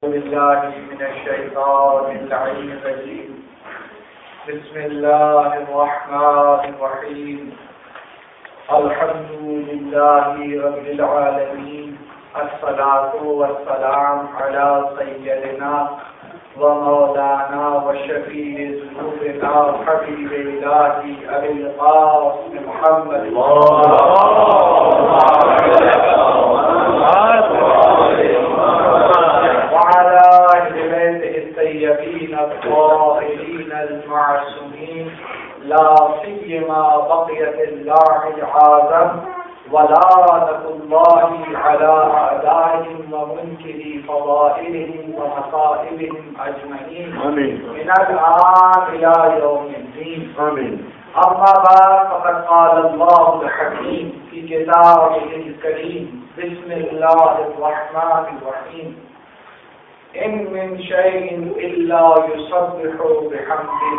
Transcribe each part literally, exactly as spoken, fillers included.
بالله من الشيطان اللعين الرجيم. بسم الله الرحمن الرحيم. الحمد لله رب العالمين. الصلاة والسلام على سيدنا ومولانا وشفيع ذنوبنا حبيب الله أبي القاسم محمد وعلى أهل بيته الطيبين الطاهرين المعصومين، لا سيما بقية الله العظم ولعنة الله على أعدائهم ومنكري فضائلهم ومصائبهم أجمعين آمين من الآن إلى يوم الدين آمين. أما بعد، فقد قال الله الحكيم في كتابه الكريم: بسم الله الرحمن الرحيم. إن من شيء إلا يسبح بحمده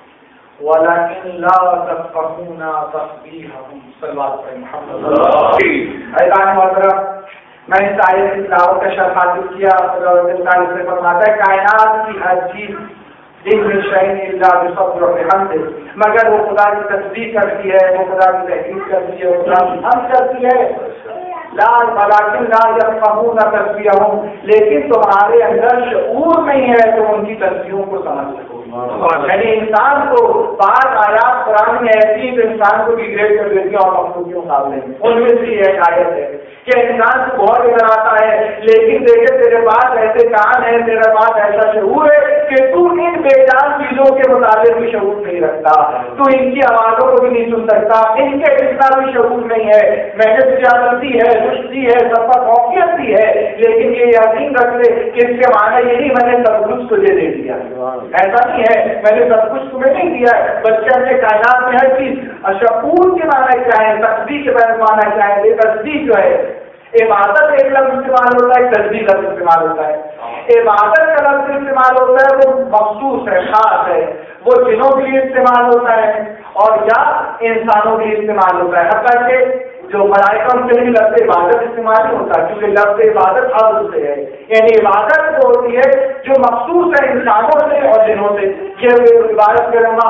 ولكن لا تفقهون تسبيحهم. صلوات پر محمد ایضاً محترم، میں اس آیت کی تلاوت کا شرح حاصل کیا اور تعالیٰ سے فرماتا ہے کائنات کی ہر چیز ان من شيء إلا يسبح بحمده، مگر وہ خدا کی تسبیح کرتی ہے، وہ خدا کی تحقیق کرتی ہے، وہ خدا کی حمد کرتی ہے. لا ولكن لا يفقهون تسبيحهم، لیکن تمہارے اندر شعور نہیں ہے تو ان کی تسبیحوں کو سمجھ سکو. یعنی انسان کو بعض آیات قرآن میں ایسی تو انسان کو ڈیگریڈ کر دیتی ہیں اور مخلوق کے مقابلے میں. ان میں سے ایک آیت ہے کہ انسان کو بہت نظر آتا ہے، لیکن دیکھے تیرے پاس ایسے کان ہے، تیرے پاس ایسا شعور ہے کہ تو ان بے جان چیزوں کے متعلق بھی شعور نہیں رکھتا، تو ان کی آوازوں کو بھی نہیں سن سکتا، ان کے اتنا بھی شعور نہیں ہے. میں نے تجارتی ہے، رشتی ہے، سب پر موقعیت بھی ہے، لیکن یہ یقین رکھ لے کہ اس کے معنی یہ نہیں میں نے سب کچھ تجھے دے دیا. ایسا نہیں ہے میں نے سب کچھ تمہیں نہیں دیا ہے، بلکہ اپنے کائنات میں ہر چیز. شعور کے معنی کیا ہے، تسبیح کے معنی کیا ہے؟ یہ تسبیح جو ہے، عبادت ایک لفظ استعمال ہوتا ہے، تسبیح لفظ استعمال ہوتا ہے. عبادت کا لفظ استعمال ہوتا ہے وہ مخصوص ہے، خاص ہے، وہ جنوں کے لیے استعمال ہوتا ہے اور یا انسانوں کے لیے استعمال ہوتا ہے. حتیٰ کہ جو ملائکہ ان کے لیے لفظ عبادت استعمال نہیں ہوتا، کیونکہ لفظ عبادت عبد سے ہے. یعنی عبادت وہ ہوتی ہے جو مخصوص ہے انسانوں سے اور جنوں سے. یہ عبادت کے رحمہ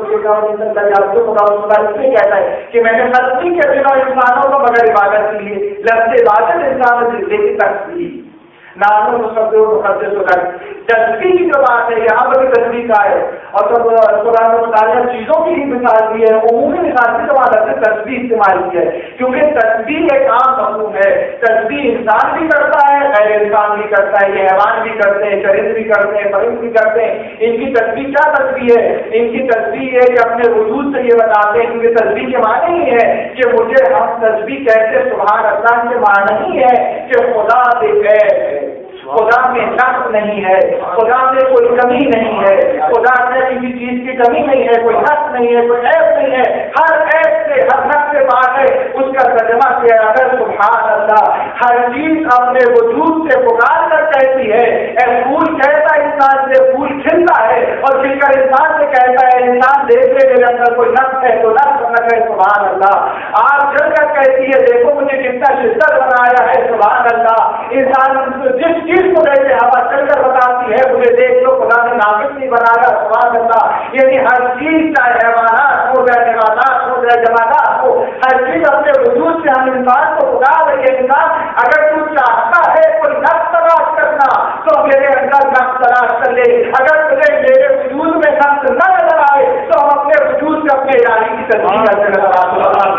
اس لیے کہتا ہے کہ میں نے خلقی کے بنا انسانوں کو مگر عبادت کے لیے. لفظ عبادت انسانوں سے لیکن تسبیح ناموں تسبیح کی جو بات ہے یہاں پر بھی تسبیح کا ہے. اور جب قرآن مطالعہ چیزوں کی ہی مثال دی ہے، عمومی مثال سے وہاں لفظ تسبیح استعمال کی ہے، کیونکہ تسبیح ایک عام مفہوم ہے. تسبیح انسان بھی کرتا ہے، غیر انسان بھی کرتا ہے، یہ حیوان بھی کرتے ہیں، چرند بھی کرتے ہیں، پرند بھی کرتے ہیں. ان کی تسبیح کیا تسبیح ہے؟ ان کی تسبیح ہے کہ اپنے وجود سے یہ بتاتے ہیں، کیونکہ تسبیح کے معنی ہی ہے کہ مجھے ہم تسبیح کہتے سبحان اللہ کے معنی ہی ہے کہ خدا دیکھے، خدا میں نقص نہیں ہے، خدا میں کوئی کمی نہیں ہے، خدا میں کسی چیز کی کمی نہیں ہے، کوئی نقص نہیں ہے، کوئی عیب نہیں ہے، ہر عیب سے ہر نقص سے پاک ہے. اس کا ترجمہ کیا اگر سبحان اللہ. ہر چیز اپنے وجود سے پکار کر کہتی ہے. اے پھول کہتا ہے انسان سے، پھول کھلتا ہے اور کھل کر انسان سے کہتا ہے انسان دیکھ لے میرے اندر کوئی نقص ہے تو نقص نہ کرے سبحان اللہ. آگ جل کر کہتی ہے دیکھو مجھے کتنا شدت بنایا ہے سبحان اللہ. انسان جس چیز کو دیکھے ہوا چل کر بتاتی ہے مجھے دیکھ لو خدا نے ناقص نہیں بنایا سبحان اللہ. یعنی ہر چیز چاہے حیوانات ہو چاہے نباتات ہو چاہے جمادات ہو، ہر چیز اپنے وجود سے ہم انسان کو خدا دے. انسان اگر تو چاہتا ہے کوئی نقص تلاش کرنا تو میرے اندر نقص تلاش کر لے. اگر تجھے میرے وجود میں نقص نہ نظر آئے تو ہم اپنے وجود سے اپنے الہی کی تسبیح کرتے نظر آتے.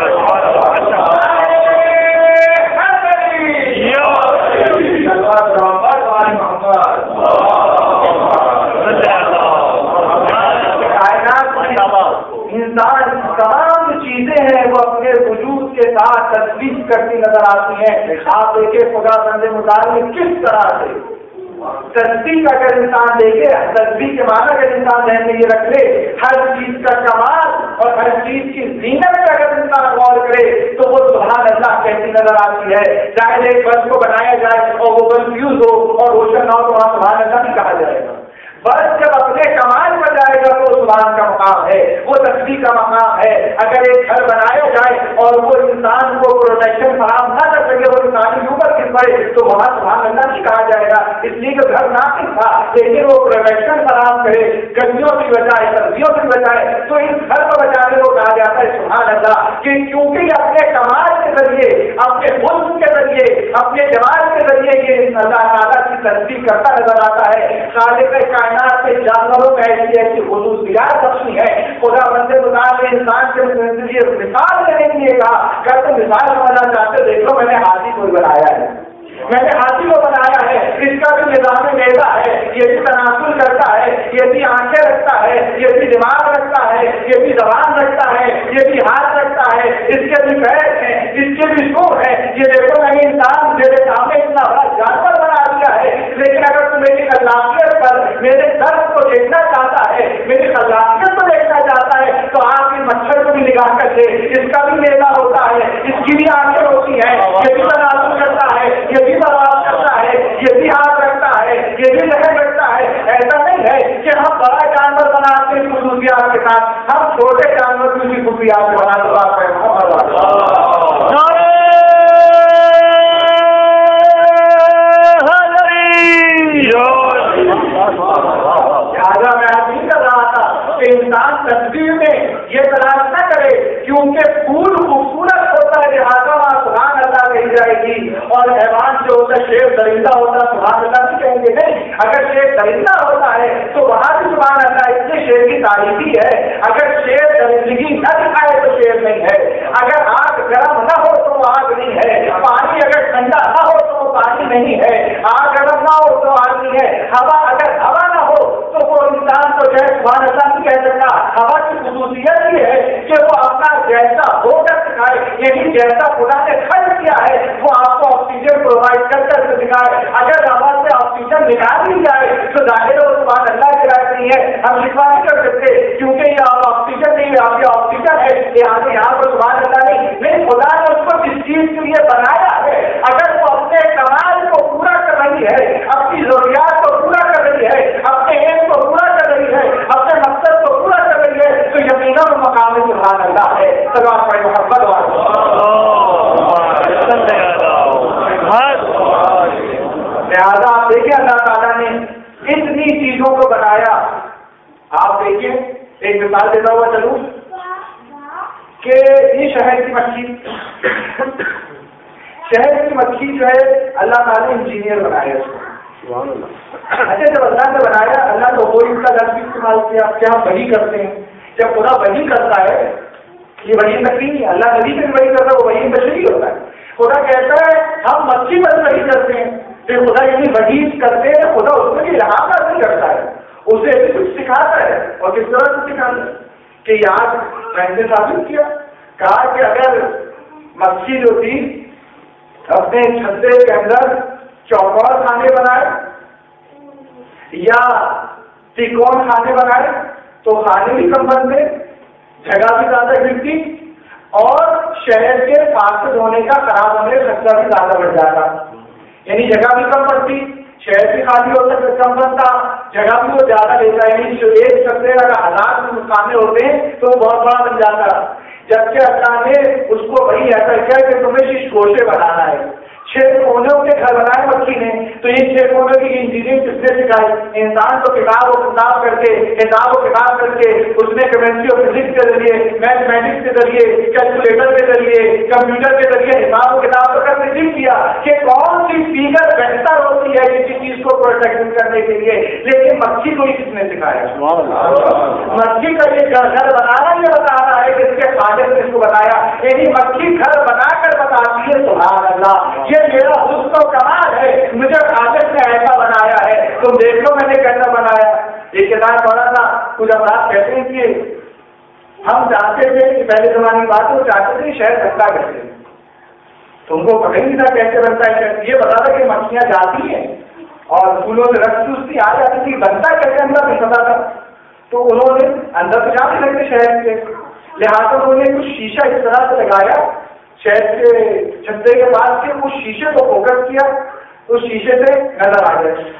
انسان تمام چیزیں ہیں وہ اپنے وجود کے ساتھ تسبیح کرتی نظر آتی ہیں. آپ دیکھیں خدا بندے متعلق کس طرح سے تسبیح کا اگر انسان دیکھے، تسبیح کے معنی اگر انسان ذہن میں یہ رکھ لے، ہر چیز کا کمال اور ہر چیز کی زینت کا اگر انسان غور کرے تو وہ سبحان اللہ کہتی نظر آتی ہے. چاہے ایک بس کو بنایا جائے اور وہ بس فیوز ہو اور روشن نہ ہو تو وہاں سبحان اللہ نہیں کہا جائے گا. بس جب اپنے کمال پر جائے گا تو زبان کا مقام ہے، وہ تسبیح کا مقام ہے۔ اگر ایک گھر بنایا جائے اور وہ انسان کو پروٹیکشن فراہم نہ کر سکے، وہ انسانی اوپر گر پڑے، تو وہاں سبحان اللہ نہیں کہا جائے گا، اس لیے کہ گھر ناقص تھا، لیکن وہ پروٹیکشن فراہم کرے، گرمیوں سے بچائے، سردیوں سے بچائے، تو اس گھر کو بچانے کو کہا جاتا ہے سبحان اللہ، کہ کیونکہ یہ اپنے کمال کے ذریعے، اپنے حسن کے ذریعے، اپنے جمال کے ذریعے یہ اللہ تعالیٰ کی تسبیح کرتا نظر آتا ہے۔ خالق کائنات کے جانوروں میں ایسی ایسی خصوصیات بخشی ہے، خدا بندے خدا نے انسان کے لیے مثال دینے کے لیے کہا، اگر تم مثال سمجھنا چاہتے دیکھو میں نے ہاتھی کو بنایا ہے، میں نے ہاتھی کو بنایا ہے، اس کا بھی نظام میزا ہے، یہ بھی تناسل کرتا ہے، یہ بھی آنکھیں رکھتا ہے، یہ بھی دماغ رکھتا ہے، یہ بھی زبان رکھتا ہے، یہ بھی ہاتھ رکھتا ہے، اس کے بھی پیر ہیں، اس کے بھی سور ہے، یہ دیکھو میں نے انسان میرے سامنے اتنا بڑا جانور بنا دیا ہے، لیکن اگر تم میری خلاقیت پر میرے درد کو دیکھنا چاہتا ہے، میری خلاقیت کو دیکھنا چاہتا ہے، تو آپ اس مچھر کو بھی نگاہ کر دے، اس کا بھی میزا ہوتا ہے، اس کی بھی آنکھیں ہوتی ہیں، یہ بھی تناسل کرتا ہے، یہ بھی برداشت کرتا ہے، یہ بھی ہاتھ رکھتا ہے، یہ بھی لہر رکھتا ہے۔ ایسا نہیں ہے کہ ہم بڑا جانور بناتے ہیں خصوصیات کے ساتھ، ہم چھوٹے جانور کی بھی خصوصیات بنا دو۔ لہٰذا میں آپ نہیں کر رہا تھا کہ انسان تصویر میں یہ تلاش نہ کرے کیونکہ پھول خوبصورت ہوتا ہے لہٰذا وہاں سبحان اللہ کہی جائے گی، اور حیوان جو ہوتا ہے شیر درندہ ہوتا ہے سبحان اللہ بھی کہیں گے نہیں، اگر شیر درندہ ہوتا ہے تو وہاں بھی سبحان اللہ، اس لیے شیر کی تعریف ہی ہے، اگر شیر درندگی نہ دکھائے تو شیر نہیں ہے، اگر آگ گرم نہ ہو تو وہ آگ نہیں ہے، پانی اگر ٹھنڈا نہ ہو تو وہ پانی نہیں ہے، آگ گرم نہ ہو تو آگ نہیں ہے، ہوا اگر ہوا نہ ہو تو وہ انسان کو جو ہے سبحان اللہ نہیں کہہ سکتا۔ ہوا کی خصوصیت یہ ہے کہ وہ اپنا جیسا ہو کر دکھائے، یعنی جیسا خدا نے خلق کیا ہے وہ آپ کو آکسیجن پرووائڈ کر کر کے دکھائے۔ اگر ہوا سے آکسیجن نکال دی جائے تو ظاہر ہے وہ سبحان اللہ کی رائے نہیں ہے، ہم شفا نہیں کر سکتے کیونکہ یہ آکسیجن نہیں ہے، آپ یہ آکسیجن ہے، یہاں سے یہاں پر سبحان اللہ نہیں، نہیں خدا نے اس کو جس چیز کے لیے بنایا ہے اگر وہ اپنے کمال کو پورا کر رہی ہے، اپنی ضروریات کو پورا کر رہی ہے، اپنے ایم کو پورا کر رہی ہے، اپنے مقصد کو پورا کر رہی ہے، تو یقیناً وہ مقام سبحان اللہ ہے۔ سلام پر محبت لہٰذا آپ دیکھیں اللہ تعالیٰ نے اتنی چیزوں کو بنایا۔ آپ دیکھیں ایک مثال دیتا ہوا چلوں کہ یہ شہر کی مکھی، شہر کی مکھی جو ہے اللہ تعالیٰ نے انجینئر بنایا اس کو، اچھا جب اللہ نے بنایا اللہ نے وہ ان کا لفظ بھی استعمال کیا کہ ہم وہی کرتے ہیں، جب خدا وہی کرتا ہے یہ وہی نقلی نہیں، اللہ نبی سے وہی کرتا ہے وہ وہی بشری ہوتا ہے، خدا کہتا ہے ہم مکھی پر وہی کرتے ہیں، پھر خدا یعنی وہی کرتے ہیں، خدا اس میں بھی رہا نہیں کرتا ہے، اسے بھی کچھ سکھاتا ہے، اور کس طرح سے سکھاتا ہے کہ یاد میں نے ثابت کیا، کہا کہ اگر مکھی جو تھی اپنے چھتے کے اندر چوکور کھانے بنائے یا ترکون کھانے بنائے تو کھانے بھی کم بنتے، جگہ بھی زیادہ گرتی، اور شہر کے فاسد ہونے کا خراب ہونے کا خطرہ بھی زیادہ بڑھ جاتا، یعنی جگہ بھی کم پڑتی، شہر بھی خالی ہوتا ہے کم بنتا، جگہ بھی وہ زیادہ لیتا ہے، یعنی جو ایک چھتے اگر ہزار کھانے ہوتے ہیں تو وہ بہت بڑا بن جاتا، جبکہ اللہ نے اس کو وہی ایسا کیا کہ تمہیں شش گوشے بنانا ہے، چھ کونوں کے گھر بنائے مکھی نے، تو یہ چھ کونوں کی انجینئرنگ کس نے سکھائی؟ انسان کو کتاب و کتاب کر کے کتاب و کتاب کر کے اس نے کیمسٹری اور فزکس کے ذریعے، میتھمیٹکس کے ذریعے، کیلکولیٹر کے ذریعے، کمپیوٹر کے ذریعے حساب و کتاب کر کے سیکھ کیا کہ کون سی فیگر بہتر ہوتی ہے کسی چیز کو پروٹیکٹ کرنے کے لیے، لیکن مکھی کو ہی کس نے سکھایا؟ مکھی کا یہ گھر بنانا یہ بتا رہا ہے کہ اس کے خالق نے اس کو بتایا، یعنی مکھی گھر بنا کر بتاتی ہے سبحان اللہ یہ میرا حسن و کمال ہے، مجھے خالق نے ایسا بنایا ہے، تم دیکھ لو میں نے کیسا بنایا۔ ایک کتاب پڑھا تھا، کچھ افراد کہتے ہیں کہ ہم چاہتے تھے کہ پہلے زمانے کی بات وہ چاہتے تھے شہر بنتا کیسے، تم کو پتہ نہیں تھا کیسے بنتا ہے، یہ بتا تھا کہ مکھیاں جاتی ہیں اور پھولوں سے رس چوستی آ جاتی تھی، بنتا کیسے اندر نہیں پتا تھا، تو انہوں نے اندر تو جانے لگے شہر کے، لہٰذا انہوں نے کچھ شیشہ اس طرح سے لگایا شہر کے چھتے کے پاس کے، اس شیشے کو فوکس کیا، اس شیشے سے نظر آ گئے،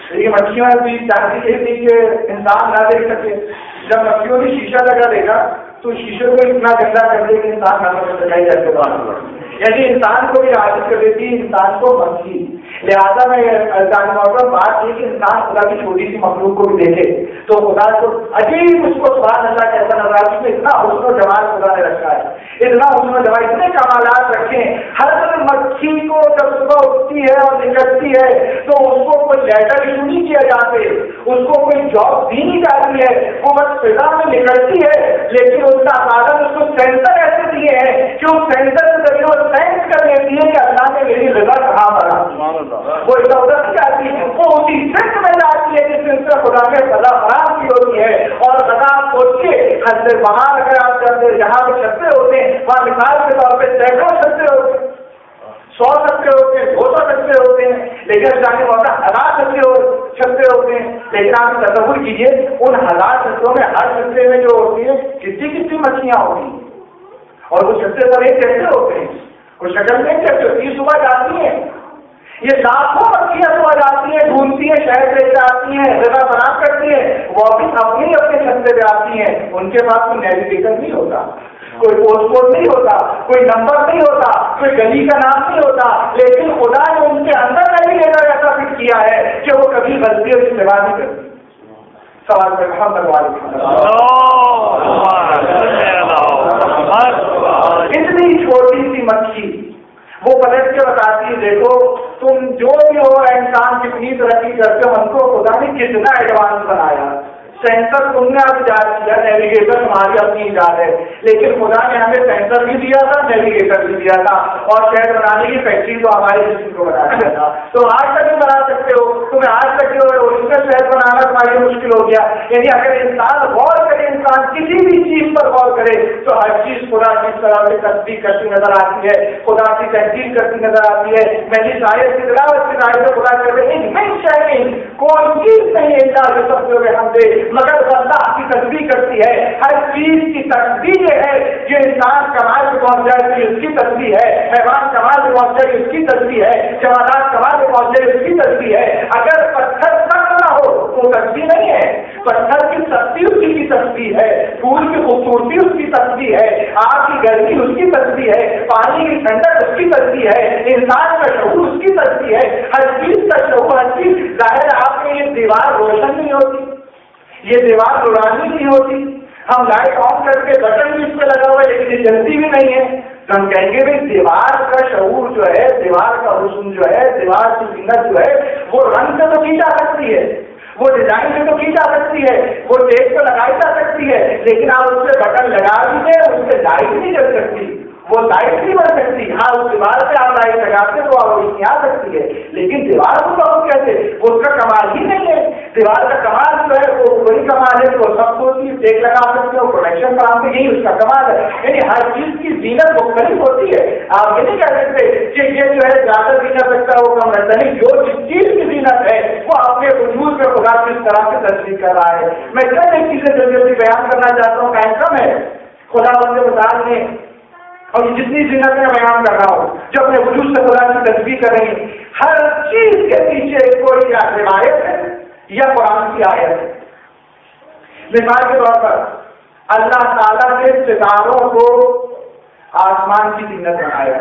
لیکن مکھیوں بھی چاہتی یہ تھی کہ انسان نہ دیکھ سکے. جب مکھیوں نے شیشہ لگا دے گا تو شیشے کو اتنا گندا کر دے کہ انسان نہ سمجھ سکے جیسے بات. یعنی انسان کو بھی عادت کر دیتی ہے انسان کو مکھی. لہٰذا میں بات یہ کہ انسان خدا کی چھوٹی سی مخلوق کو بھی دیکھے تو خدا کو عجیب اس کو سبحان اللہ کیسا نظر آتا ہے. اس میں اتنا حسن و جمال خدا نے رکھا ہے, اتنا حسن و جمال, اتنے کمالات رکھے ہیں. ہر مکھی کو جب صبح اٹھتی ہے اور نکلتی ہے تو اس کو کوئی لیٹر ایشو نہیں کیا جاتے, اس کو کوئی جاب دی نہیں جاتی ہے, وہ بس فضا میں نکلتی ہے. لیکن اس کا عادت اس کو سینسر ایسے دیے ہیں کہ اس سینسر کے ذریعے وہ سینس کر لیتی ہے کہ اللہ نے میری رضا کہاں بنا. وہ ادھر ادھر نہیں جاتی, وہ اسی سینس میں جاتی ہے جس سینس میں خدا نے سزا فراہم کی ہوتی ہے. اور سزا سوچ کے حضرت وہاں اگر آپ جاتے جہاں پہ چھتے ہوتے ہیں وہاں مثال کے طور پہ سینکڑوں چھتے ہوتے ہیں, سو چھتے ہوتے ہیں, دو سو چھتے ہوتے ہیں, لیکن جانے والا ہزار چھتے چھتے ہوتے ہیں. لیکن آپ تصور کیجیے ان ہزار چھتوں میں ہر چھتے میں جو ہوتی ہے کتنی کتنی مچھلیاں ہوتی ہیں, اور وہ چھتے پر ایک کیسے ہوتے ہیں, وہ شکل میں کیسے ہوتی ہے. صبح جاتی ہیں یہ لاکھوں مچھلیاں صبح جاتی ہیں, ڈھونڈتی ہیں, شہر لے کے آتی ہیں, جگہ فراہم کرتی ہیں, وہ بھی اپنی اپنے چھتے پہ آتی ہیں. ان کے پاس کوئی نیویگیٹر نہیں ہوتا, کوئی پوسٹ کوڈ نہیں ہوتا, کوئی نمبر نہیں ہوتا, کوئی گلی کا نام نہیں ہوتا, لیکن خدا نے ان کے اندر نیویگیٹر ایسا فٹ کیا ہے کہ وہ کبھی غلطی اور استعمال نہیں کرتی. سوال پہ محمد اتنی چھوٹی سی مکھی وہ پلٹ کے بتاتی ہے دیکھو تم جو بھی ہو انسان کتنی ترقی کرتے ہو, ہم کو خدا نے کتنا ایڈوانس بنایا. سینسر تم نے اب ایجاد کیا, نیویگیٹر تمہاری اپنی ایجاد ہے, لیکن خدا نے ہمیں سینسر بھی دیا تھا, نیویگیٹر بھی دیا تھا, اور شہر بنانے کی فیکٹری تو ہمارے جسم کو بنا دیا تھا. تو آج تک بھی بنا سکتے ہو, تمہیں آج تک جو اوریجنل شہر بنانا تمہارے مشکل ہو گیا. یعنی اگر انسان غور کرے, انسان کسی بھی چیز پر غور کرے تو ہر چیز خدا کس طرح سے تصدیق کرتی نظر آتی ہے, خدا کی تحقیق کرتی نظر آتی ہے. میں نے شاید کی تلاوت کی شاید خدا کہتے ہیں میں شاید کوئی چیز نہیں ہے جو سب سے ہم دے مگر اللہ کی تصدیق کرتی ہے. ہر چیز کی تصدیق یہ ہے جو انسان کمال سے پہنچ جائے تو اس کی تصدیق ہے, حیوان کمال سے پہنچ جائے اس کی تصدیق ہے, جوانات کمال سے پہنچ جائے اس کی تصدیق ہے. اگر پتھر سخت نہ ہو تو تصدیق نہیں ہے, پتھر کی سختی اس کی تصدیق ہے, پھول کی خوبصورتی اس کی تصدیق ہے, آگ کی گرمی اس کی تصدیق ہے, پانی کی ٹھنڈک اس کی تصدیق ہے, انسان کا شعور اس کی تصدیق ہے. ہر چیز کا شعور, ہر چیز ظاہر ہے. آپ میں یہ دیوار روشن نہیں ہوتی, یہ دیوار روشنی نہیں ہوتی, ہم لائٹ آن کر کے بٹن بھی اس پہ لگا ہوا ہے لیکن یہ جلتی بھی نہیں ہے, تو ہم کہیں گے بھائی دیوار کا شعور جو ہے, دیوار کا حسن جو ہے, دیوار کی زینت جو ہے وہ رنگ سے تو کی جا سکتی ہے, وہ ڈیزائن سے تو کی جا سکتی ہے, وہ ٹیپ پہ لگائی جا سکتی ہے, لیکن آپ اس پہ بٹن لگا دیجیے اس پہ لائٹ نہیں جل سکتی, وہ لائٹ نہیں بن سکتی. ہاں اس دیوار پہ آپ لائٹ لگاتے تو آپ روشنی آ سکتی ہے, لیکن دیوار کو تو ہم کہتے وہ اس کا کمال ہی نہیں ہے. دیوار کا کمال جو ہے وہ وہی کمال ہے جو سب کو ٹیک لگا سکتے ہو, پروڈکشن فراہم, یہی اس کا کمال ہے. یعنی ہر چیز کی زینت مختلف ہوتی ہے. آپ یہ نہیں کہہ سکتے کہ یہ جو ہے زیادہ زینت رکھتا ہے وہ کم رہتا ہے. جو جس چیز کی زینت ہے وہ اپنے وجود میں خدا کس طرح سے تصدیق کر رہا ہے. میں چند ایک چیزیں جلدی جلدی بیان کرنا چاہتا ہوں, ٹائم کم ہے. خدا بند مثال نے اور جتنی زینت میں بیان کر رہا ہوں جو اپنے وجود سے خدا کی تصدیق کر رہی ہیں, ہر چیز کے پیچھے کوئی یا روایت ہے یا قرآن کی آیت ہے. مثال کے طور پر اللہ تعالیٰ نے ستاروں کو آسمان کی زینت بنایا.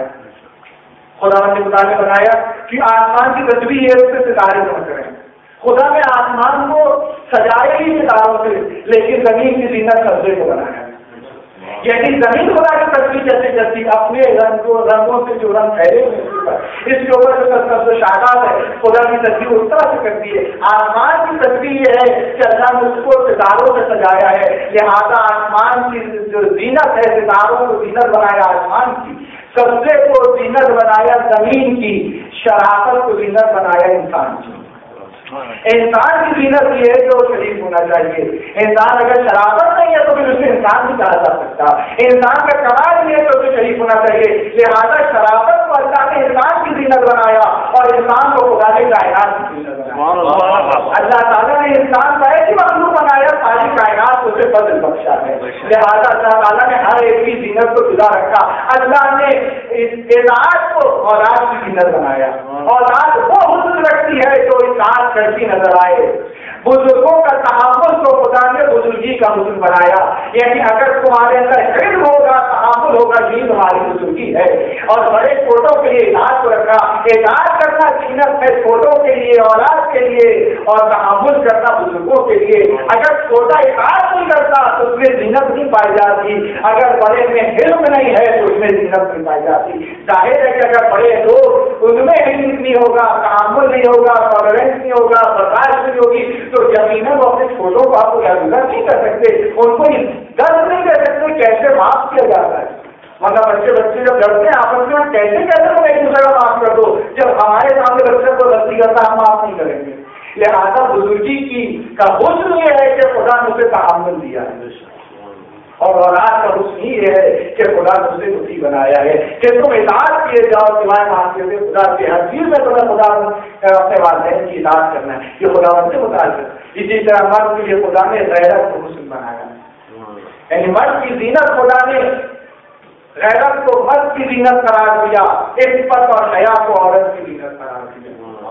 خدا نے خدا نے بنایا کہ آسمان کی تصویر ہے, اس سے ستارے بن کریں. خدا نے آسمان کو سجایا ہی ستاروں سے, لیکن زمین کی زینت سبزے کو بنایا. یعنی زمین خدا کی تصویر جیسے جیسی اپنے رنگوں رنگوں سے جو رنگ پھیلے ہوئے اس کے اوپر جو سب سے شاخات ہے خدا کی تصویر اس طرح سے کرتی ہے. آسمان کی تصویر یہ ہے کہ اللہ نے اس کو ستاروں سے سجایا ہے, لہٰذا آسمان کی جو زینت ہے ستاروں کو زینت بنایا آسمان کی, سبزے کو زینت بنایا زمین کی, شرافت کو زینت بنایا انسان کی. انسان کی زینت یہ ہے کہ وہ شریف ہونا چاہیے. انسان اگر شرافت نہیں ہے تو پھر اسے انسان نہیں کہا جا سکتا. انسان کا کمال یہ ہے کہ اسے شریف ہونا چاہیے. لہٰذا شرافت کو اللہ نے انسان کی زینت بنایا اور انسان کو خدا نے کائنات کی زینت بنایا. اللہ تعالیٰ نے انسان کا ایسی مخلوق بنایا ساری کائنات کو اسے فضل بخشا ہے. لہٰذا اللہ تعالیٰ نے ہر ایک کی زینت کو جدا رکھا. اللہ نے اعزاز کو اور آج کی زینت بنایا. اولاد وہ حسن رکھتی ہے جو اطاعت کرتی نظر آئے. بزرگوں کا تحمل کو خدا نے بزرگی کا حسن بنایا. یعنی اگر تمہارے اندر علم ہوگا تحمل ہوگا یہی تمہاری بزرگی ہے. اور بڑے چھوٹوں کے لیے اطاعت کو رکھا. اطاعت کرنا زینت ہے چھوٹوں کے لیے اولاد کے لیے اور تحمل کرنا بزرگوں کے لیے. اگر چھوٹا اطاعت نہیں کرتا تو اس میں زینت نہیں پائی جاتی. اگر بڑے میں علم نہیں ہے تو اس میں زینت نہیں پائی جاتی. ظاہر ہے کہ اگر بڑے لوگ ان میں علم نہیں ہوگا تحمل نہیں ہوگا ٹالرنس نہیں ہوگا برداشت نہیں ہوگی تو یقیناً وہ اپنے چھوٹوں کو آپ کو یادگار نہیں کر سکتے. ان کو درد نہیں کر سکتے کیسے معاف کیا جاتا ہے. مطلب بچے بچے جب لڑتے ہیں آپس میں کیسے کہتے ہیں ایک دوسرے کو معاف کر دو. جب ہمارے سامنے بچے کو غلطی کرتا ہم معاف نہیں کریں گے. لہٰذا بزرگی کی کا حسن یہ ہے کہ خدا نے اسے تحمل دیا ہے اور اولاد کا حسن یہ ہے کہ خدا نے اسے دکھی بنایا ہے کہ تم اطاعت کیے جاؤ سوائے معصیت سے. خدا کی ہر چیز میں تمہیں خدا اپنے والدین کی اطاعت کرنا ہے. یہ خدا سے متعلق. اسی طرح مرد کے لیے خدا نے غیرت کو حسن بنایا. یعنی مرد کی زینت خدا نے غیرت کو مرد کی زینت قرار دیا. عفت اور حیا کو عورت کی زینت قرار دیا.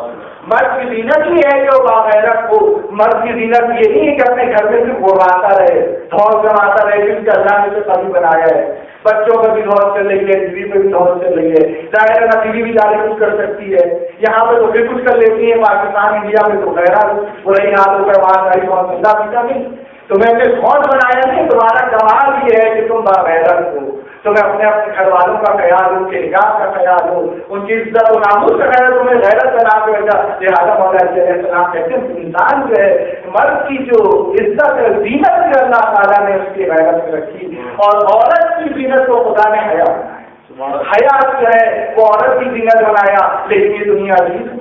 مرد کی زینت ہی ہے جو باغیرت کو. مرد کی زینت یہ نہیں ہے کہ اپنے گھر میں صرف گھوراتا رہے دھول جماتا رہے کیونکہ اللہ نے اسے کبھی بنایا ہے. بچوں کو بھی دھول چل رہی ہے بیوی پہ بھی دھول چل رہی ہے. ظاہر ہے بیوی بھی جانے کچھ کر سکتی ہے. یہاں پہ تو پھر کچھ کر لیتی ہے. پاکستان انڈیا میں تو غیرہ برئی حال ہو کر وہاں ساری بہت زندہ پیتا نہیں. تمہیں نے کون بنایا نہیں. تمہارا کمال یہ ہے کہ تم باغیرت ہو. تمہیں اپنے اپنے گھر والوں کا خیال ہو ان کے نگاہ کا خیال ہو ان کی عزت و ناموس کا خیال. تمہیں غیرت بنا کے وجہ لہٰذا مولا علیہ السلام کہتے ہیں انسان جو ہے مرد کی جو عزت ہے زینت سے اللہ تعالیٰ نے اس کی غیرت میں رکھی اور عورت کی زینت کو خدا نے حیا بنایا. حیا جو ہے وہ عورت کی زینت بنایا. لیکن یہ دنیا عزیز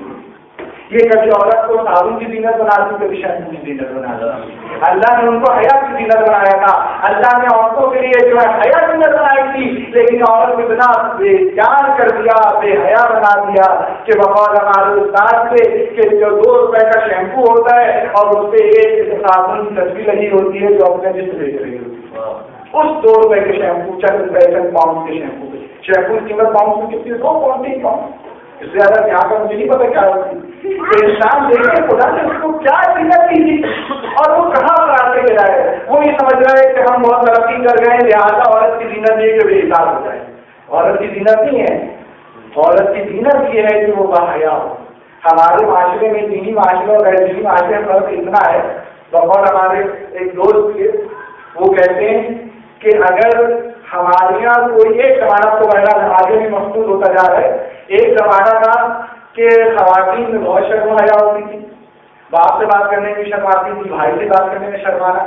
یہ کبھی عورت کو صابن کی زینت بناتی کبھی شیمپو کی زینت بناتی. اللہ نے ان کو حیا کی زینت بنایا تھا. اللہ نے عورتوں کے لیے جو ہے حیا زینت بنائی تھی لیکن عورت کو اتنا بے جان کر دیا بے حیا بنا دیا کہ بقول ہمارے استاد سے کہ جو دو روپے کا شیمپو ہوتا ہے اور اس پہ ایک صابن کی تصویر لگی ہوتی ہے جو اپنے جسم بیچ رہی ہوتی ہے. اس دو روپے کے شیمپو چند روپے چند پاؤنڈ کے شیمپو پہ شیمپو کی قیمت پاؤنڈ کی کتنی دو پاؤنڈ تین پاؤنڈ. اس سے زیادہ یہاں کا مجھے نہیں پتا کیا ہوتی. انسان دیکھے خدا نے اس کو کیا زینت دی تھی اور وہ کہاں پر آتے گیا ہے. وہ یہ سمجھ رہا ہے کہ ہم بہت ترقی کر گئے لہٰذا عورت کی زینت یہ کہ بے حساب ہو جائے. عورت کی زینت نہیں ہے. عورت کی زینت یہ ہے کہ وہ باحیا ہو. ہمارے معاشرے میں دینی معاشرے اور غیر دینی معاشرے میں فرق اتنا ہے. بقول ہمارے ایک دوست کے وہ کہتے ہیں کہ اگر ہمارے یہاں کوئی ایک زمانہ کو پہلا آگے بھی مقصود ہوتا جا رہا ہے. ایک زمانہ تھا کہ خواتین میں بہت شرم و حیا ہوتی تھی. باپ سے بات کرنے میں شرم آتی تھی بھائی سے بات کرنے میں شرمانا.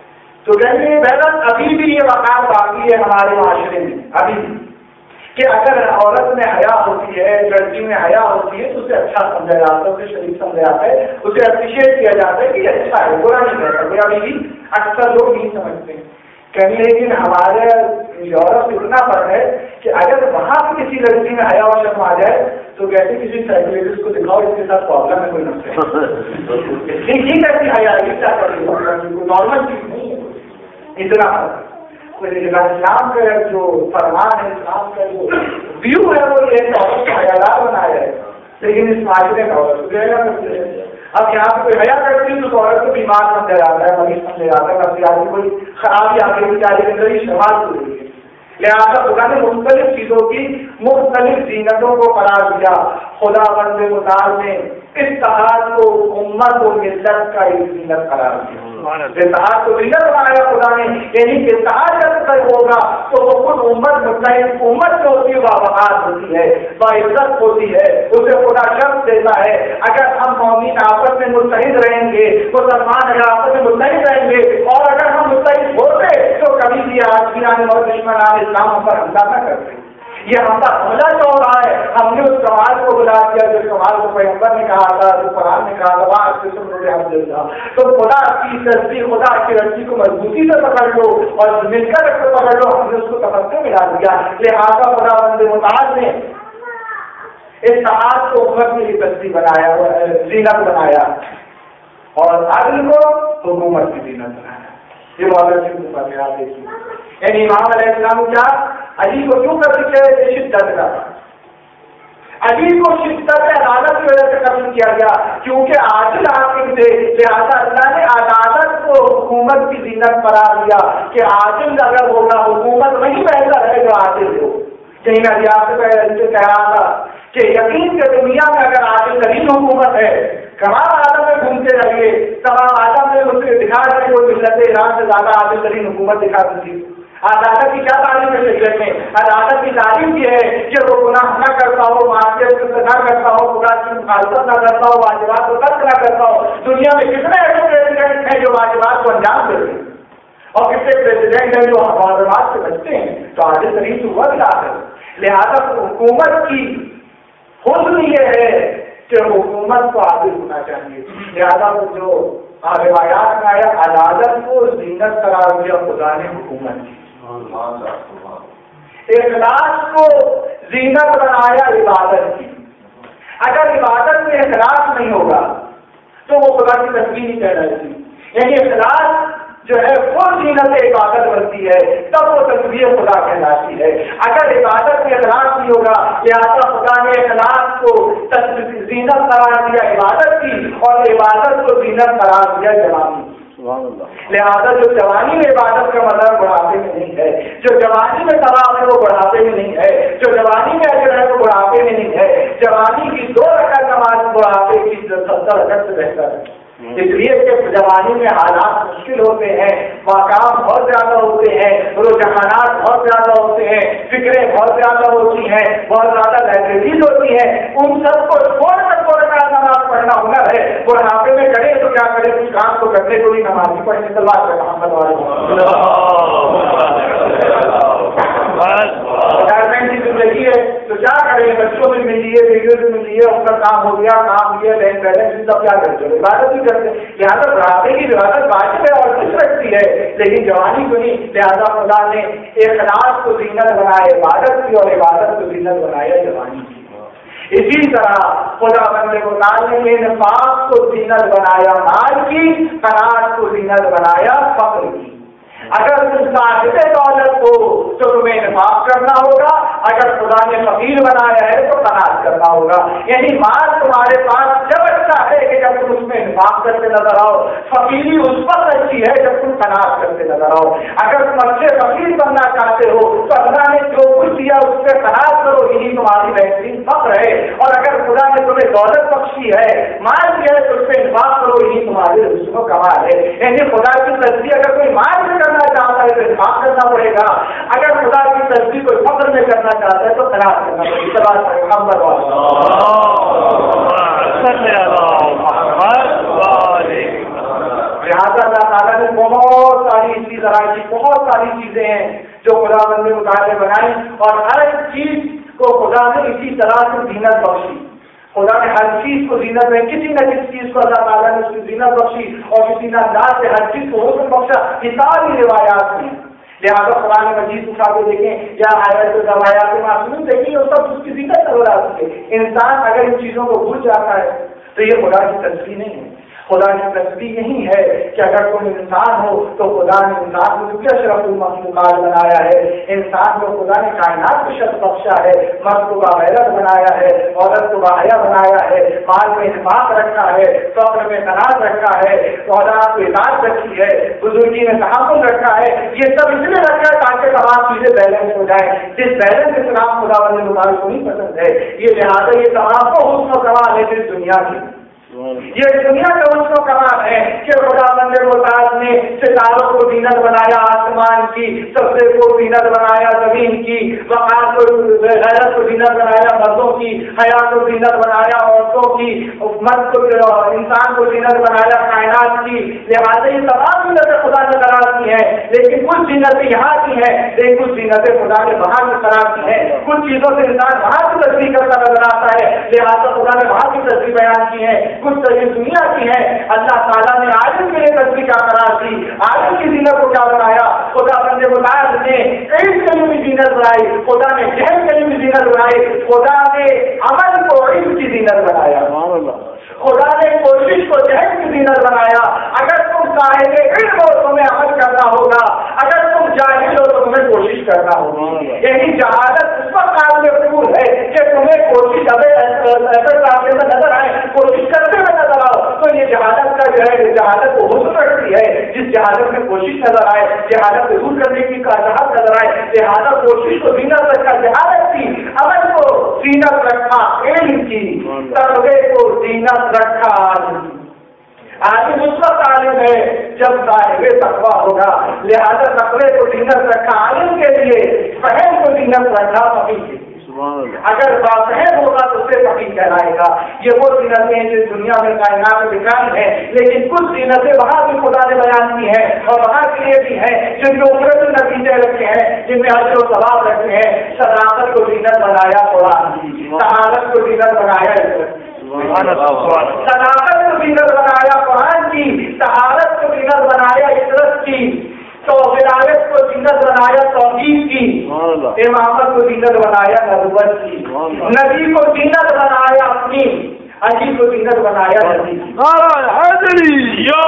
تو کہتے ہیں بہرحال ابھی بھی یہ مقام باقی ہے ہمارے معاشرے میں ابھی بھی کہ اگر عورت میں حیا ہوتی ہے لڑکی میں حیا ہوتی ہے تو اسے اچھا سمجھا جاتا ہے اسے شریف سمجھا جاتا ہے اسے اپریشیٹ کیا جاتا ہے کہ یہ اچھا ہے برا نہیں کہتا. کوئی ابھی بھی اکثر لوگ نہیں سمجھتے ہیں. کہیں لیکن ہمارے یورپ اتنا فرق ہے کہ اگر وہاں پہ کسی لڑکی میں حیا و شرم آ جائے تو کہتے کسی سائیکولوجسٹ کو دکھاؤ اس کے ساتھ پرابلم ہے کوئی نقصان ٹھیک ہے کہ حیا نارمل چیز نہیں ہے. اتنا اسلام کا جو فرمان ہے اسلام کا جو ویو ہے وہ یہ عورت کو حیادار بنایا ہے لیکن اس معاشرے کا عورت کو حیا کرتے ہیں. اب یہاں پہ کوئی حیا کرتی ہے تو عورت کو بیمار سمجھا جاتا ہے مریض سمجھا جاتا ہے نفسیاتی کوئی خرابی آ گئی بیچارے کے اندر شمال ہو رہی ہے. لہٰذا خدا نے مختلف چیزوں کی مختلف زینتوں کو قرار دیا. خدا بند متعال نے اتحاد کو امت و ملت کا ایک زینت قرار دیا. اتحاد کو زینت بنایا خدا نے. یعنی کہ اتحاد جب تک ہوگا تو وہ خود امت متحد امت جو ہوتی ہے باوقار ہوتی ہے باعزت ہوتی ہے اسے خدا شرط دیتا ہے. اگر ہم مومن آپس میں متحد رہیں گے مسلمان اگر آپس میں متحد رہیں گے اور اگر ہم متحد ہوتے تو کبھی بھی آج بھی آنے والے دشمن آنے اسلام پر حملہ نہ کرتے. یہ ہمارا حملہ جو ہو رہا ہے ہم نے اس کمال کو بلا دیا جو کمال کو پیغمبر نے کہا تھا جو قرآن نے کہا تھا وہاں سے سن رہے ہم دل تھا. تو خدا کی تصدیق خدا کی رسی کو مضبوطی سے پکڑ لو اور مل کر اس کو پکڑ لو. ہم نے اس کو تفصیل ملا دیا. لہٰذا خدا بند متعال نے اتحاد کو امت میں یہ تصدیق بنایا زینت بنایا اور عدل کو حکومت کی زینت بنایا. یہ مولانا دیکھیے یعنی امام علیہ السلام کیا علی کو کیوں کر سکتے شدت کا علی کو شدت عدالت کی وجہ سے قتل کیا گیا کیونکہ عادل حاکم تھے، لہٰذا اللہ نے عدالت کو حکومت کی زینت قرار دیا کہ عادل اگر ہوگا حکومت وہی بہتر ہے جو عادل ہو. کہیں نہ آپ سے کہہ رہا تھا کہ یقین کے دنیا میں اگر عادل ترین حکومت ہے، تمام عالم میں گھومتے رہیے، تمام عالم میں اس کے دکھا رہے وہ ملت ایران سے زیادہ عادل ترین حکومت دکھا دیتی. عدالت کی کیا تعلیم ہے شریعت میں؟ عدالت کی تعلیم یہ ہے کہ وہ گناہ نہ کرتا ہو، معاشیت نہ کرتا ہو، خدا کی مخالفت نہ کرتا ہو، واجبات کو ترک نہ کرتا ہو. دنیا میں کتنے ایسے پریزیڈنٹ ہیں جو واجبات کو انجام دیتے ہیں اور کتنے پریزیڈنٹ ہیں جو واجبات سے بچتے ہیں؟ تو عادل ترین تو ہوا ملا ہے. لہٰذا حکومت کی حسن یہ ہے کہ حکومت کو عادل ہونا چاہیے. لہٰذا جو روایات میں آیا عدالت کو زینت قرار دیا خدا نے حکومت کی، اخلاص کو زینت بنایا عبادت کی. اگر عبادت میں اخلاص نہیں ہوگا تو وہ خدا کی تصویر نہیں کہلاتی. یعنی اخلاص جو ہے وہ زینت عبادت بنتی ہے، تب وہ تصویر خدا کہلاتی ہے. اگر عبادت میں اخلاص نہیں ہوگا، لہٰذا خدا نے اخلاص کو زینت قرار دیا عبادت کی اور عبادت کو زینت قرار دیا جوانی. لہٰذا جو جوانی میں عبادت کا مطلب بڑھاپے میں نہیں ہے، جو جوانی میں ثواب ہے وہ بڑھاپے میں نہیں ہے، جو جوانی میں اجر ہے وہ بڑھاپے میں نہیں ہے. جوانی کی دو رکعت نماز بڑھاپے کی ستر رکعت سے بہتر ہے. اس لیے کہ جوانی میں حالات مشکل ہوتے ہیں، مقام بہت زیادہ ہوتے ہیں، رجحانات بہت زیادہ ہوتے ہیں، فکریں بہت زیادہ ہوتی ہیں، بہت زیادہ لائبریریز ہوتی ہیں. ان سب کو چھوڑ کر چھوڑ کر نماز پڑھنا ہنر ہے. بڑھاپے میں کرے تو کیا کرے، کچھ کام کو کرنے کو بھی نماز ہی پڑھنے کے بعد محمد ریٹائرمنٹ کی زندگی ہے تو کیا کریں، بچوں میں ملیے، بیویوں میں ملیے، ان کا کام ہو گیا، کام لیا، بینک بیلنس سب کیا کرتے ہیں، عبادت بھی کرتے ہیں. لہٰذا بڑھاپے کی عبادت واجب ہے اور خوش رکھتی ہے، لیکن جوانی کو نہیں. لہٰذا خدا نے اخلاص کو زینت بنایا عبادت کی اور عبادت کو زینت بنایا جوانی کی. اسی طرح خدا بندے کو تعالی نے نفاق کو زینت بنایا مال کی، قناعت کو زینت بنایا فقر کی. اگر تم صاحب دولت ہو تو تمہیں نفاق کرنا ہوگا، اگر خدا نے فقیر بنایا ہے تو قناعت کرنا ہوگا. یعنی مال تمہارے پاس جب اچھا ہے کہ جب تم اس میں نفاق کرتے نظر آؤ، فقیری اس وقت اچھی ہے جب تم قناعت کرتے نظر آؤ. اگر تم اچھے فقیر بننا چاہتے ہو تو اللہ نے جو کچھ دیا اس پہ قناعت کرو، یہی تمہاری بہترین فخر ہے. اور اگر خدا نے تمہیں دولت بخشی ہے، مال دیا ہے تو اس پہ نفاق کرو، یہی تمہارے رزق و کمال ہے. یعنی خدا کی تصدیق اگر کوئی مال سے کرنا چاہتا ہے تو انفاق کرنا پڑے گا، اگر خدا کی تصدیق کوئی فخر میں کرنا چاہتا ہے تو قناعت کرنا پڑے گا. لہٰذا اللہ تعالیٰ نے بہت ساری اسی طرح کی بہت ساری چیزیں ہیں جو خدا بند نے مطالعے بنائی، اور ہر ایک چیز کو خدا نے اسی طرح سے زینت بخشی. خدا نے ہر چیز کو زینت میں کسی نہ کسی چیز کو اللہ تعالیٰ نے اس کی زینت بخشی اور کسی نہ انداز سے ہر چیز کو حسن بخشا. یہ ساری روایات میں لہٰذا قرآن مجید اٹھا کے دیکھیں یا آیات روایات معصوم دیکھیں اور سب اس کی زینت نظر آتی ہے. انسان اگر ان چیزوں کو بھول جاتا ہے تو یہ خدا کی تصویر نہیں ہے. خدا کی تصویر یہی ہے کہ اگر تم انسان ہو تو خدا نے انسان کو کیا شرف المخلوقات بنایا ہے. انسان کو خدا نے کائنات کو شرف بخشا ہے، مرد کو باغیرت بنایا ہے، عورت کو باحیا بنایا ہے، مال میں انفاق رکھا ہے، فقر میں قناعت رکھا ہے، اولاد کو اطاعت رکھی ہے، بزرگی میں تحمل رکھا ہے. یہ سب اس لیے رکھا ہے تاکہ تمام چیزیں بیلنس ہو جائیں. جس بیلنس کے خلاف خدا بندے مطالعے کو نہیں پسند ہے. یہ لہٰذا یہ تمام کو حسن و کمال ہے اس دنیا کی. یہ دنیا کا حسن و کمال ہے کہ خدا بندے مطالعہ نے ستاروں کو زینت بنایا، آسمان کی سبزے کو زینت بنایا، زمین کی وقار کو غیرت کو زینت بنایا، مردوں کی حیا کو زینت بنایا، عورتوں کی مرد کو انسان کو زینت بنایا، کائنات کی. لہٰذا یہ تمام زینتیں خدا نے قرار دی ہیں، لیکن کچھ زینتیں یہاں کی ہیں لیکن کچھ زینتیں خدا نے وہاں کی قرار دی ہیں. کچھ چیزوں سے انسان وہاں کی تصدیق کرتا نظر آتا ہے، لہٰذا خدا نے وہاں کی تصدیق بیان کی ہے. کچھ تصدیق دنیا کی ہے. اللہ تعالیٰ نے عالم کے لیے تصدیق کیا قرار دی، عالم کی زینت کو کیا بنایا. خدا بندے مطالعہ نے علم کے لیے بھی زینت بنائی، خدا نے جہل کے لیے بھی زینت بنائی، خدا نے عمل کو علم کی زینت بنایا، خدا نے کوشش کو جہل کی زینت بنایا. اگر تم صاحب علم ہو تمہیں عمل کرنا ہوگا، اگر تم جاہل ہو تو تمہیں کوشش کرنا ہوگی. یعنی جہالت اس وقت قابل قبول ہے کہ تمہیں کوشش نظر آئے کوشش کرتے ہوئے نظر آؤ تو یہ جہالت کا جو ہے جہالت کو ہو سکتی ہے. جس جہالت میں کوشش نظر آئے جہالت کو دور کرنے کی کاجہات نظر آئے جہالت کوشش کو زینت رکھا جہالت کی عمل کو زینت رکھا علم کی تقوی کو زینت رکھا عالم کی. عالم اس وقت عالم ہے جب صاحب تقویٰ ہوگا لہذا تقوی کو زینت رکھا عالم کے لیے فہم کو زینت رکھا فقیہ کے لیے. اگر بافہم ہوگا تو اسے فقیہ کہلائے گا. یہ وہ زینتیں ہیں جو دنیا میں کائنات میں دکھائی ہیں لیکن کچھ زینتیں وہاں بھی خدا نے بیان کی ہیں اور وہاں کے لیے بھی ہیں جن میں اخروی نتیجے رکھے ہیں جن میں اجر و ثواب رکھے ہیں. صداقت کو زینت بنایا قرآن کی سعادت کو زینت بنایا صداقت کو زینت بنایا قرآن کی طہارت کو زینت بنایا عزت کی تو ولایت کو زینت بنایا توحید کی امامت کو زینت بنایا نبوت کی نبی کو زینت بنایا اپنی علی کو زینت بنایا نبی کی.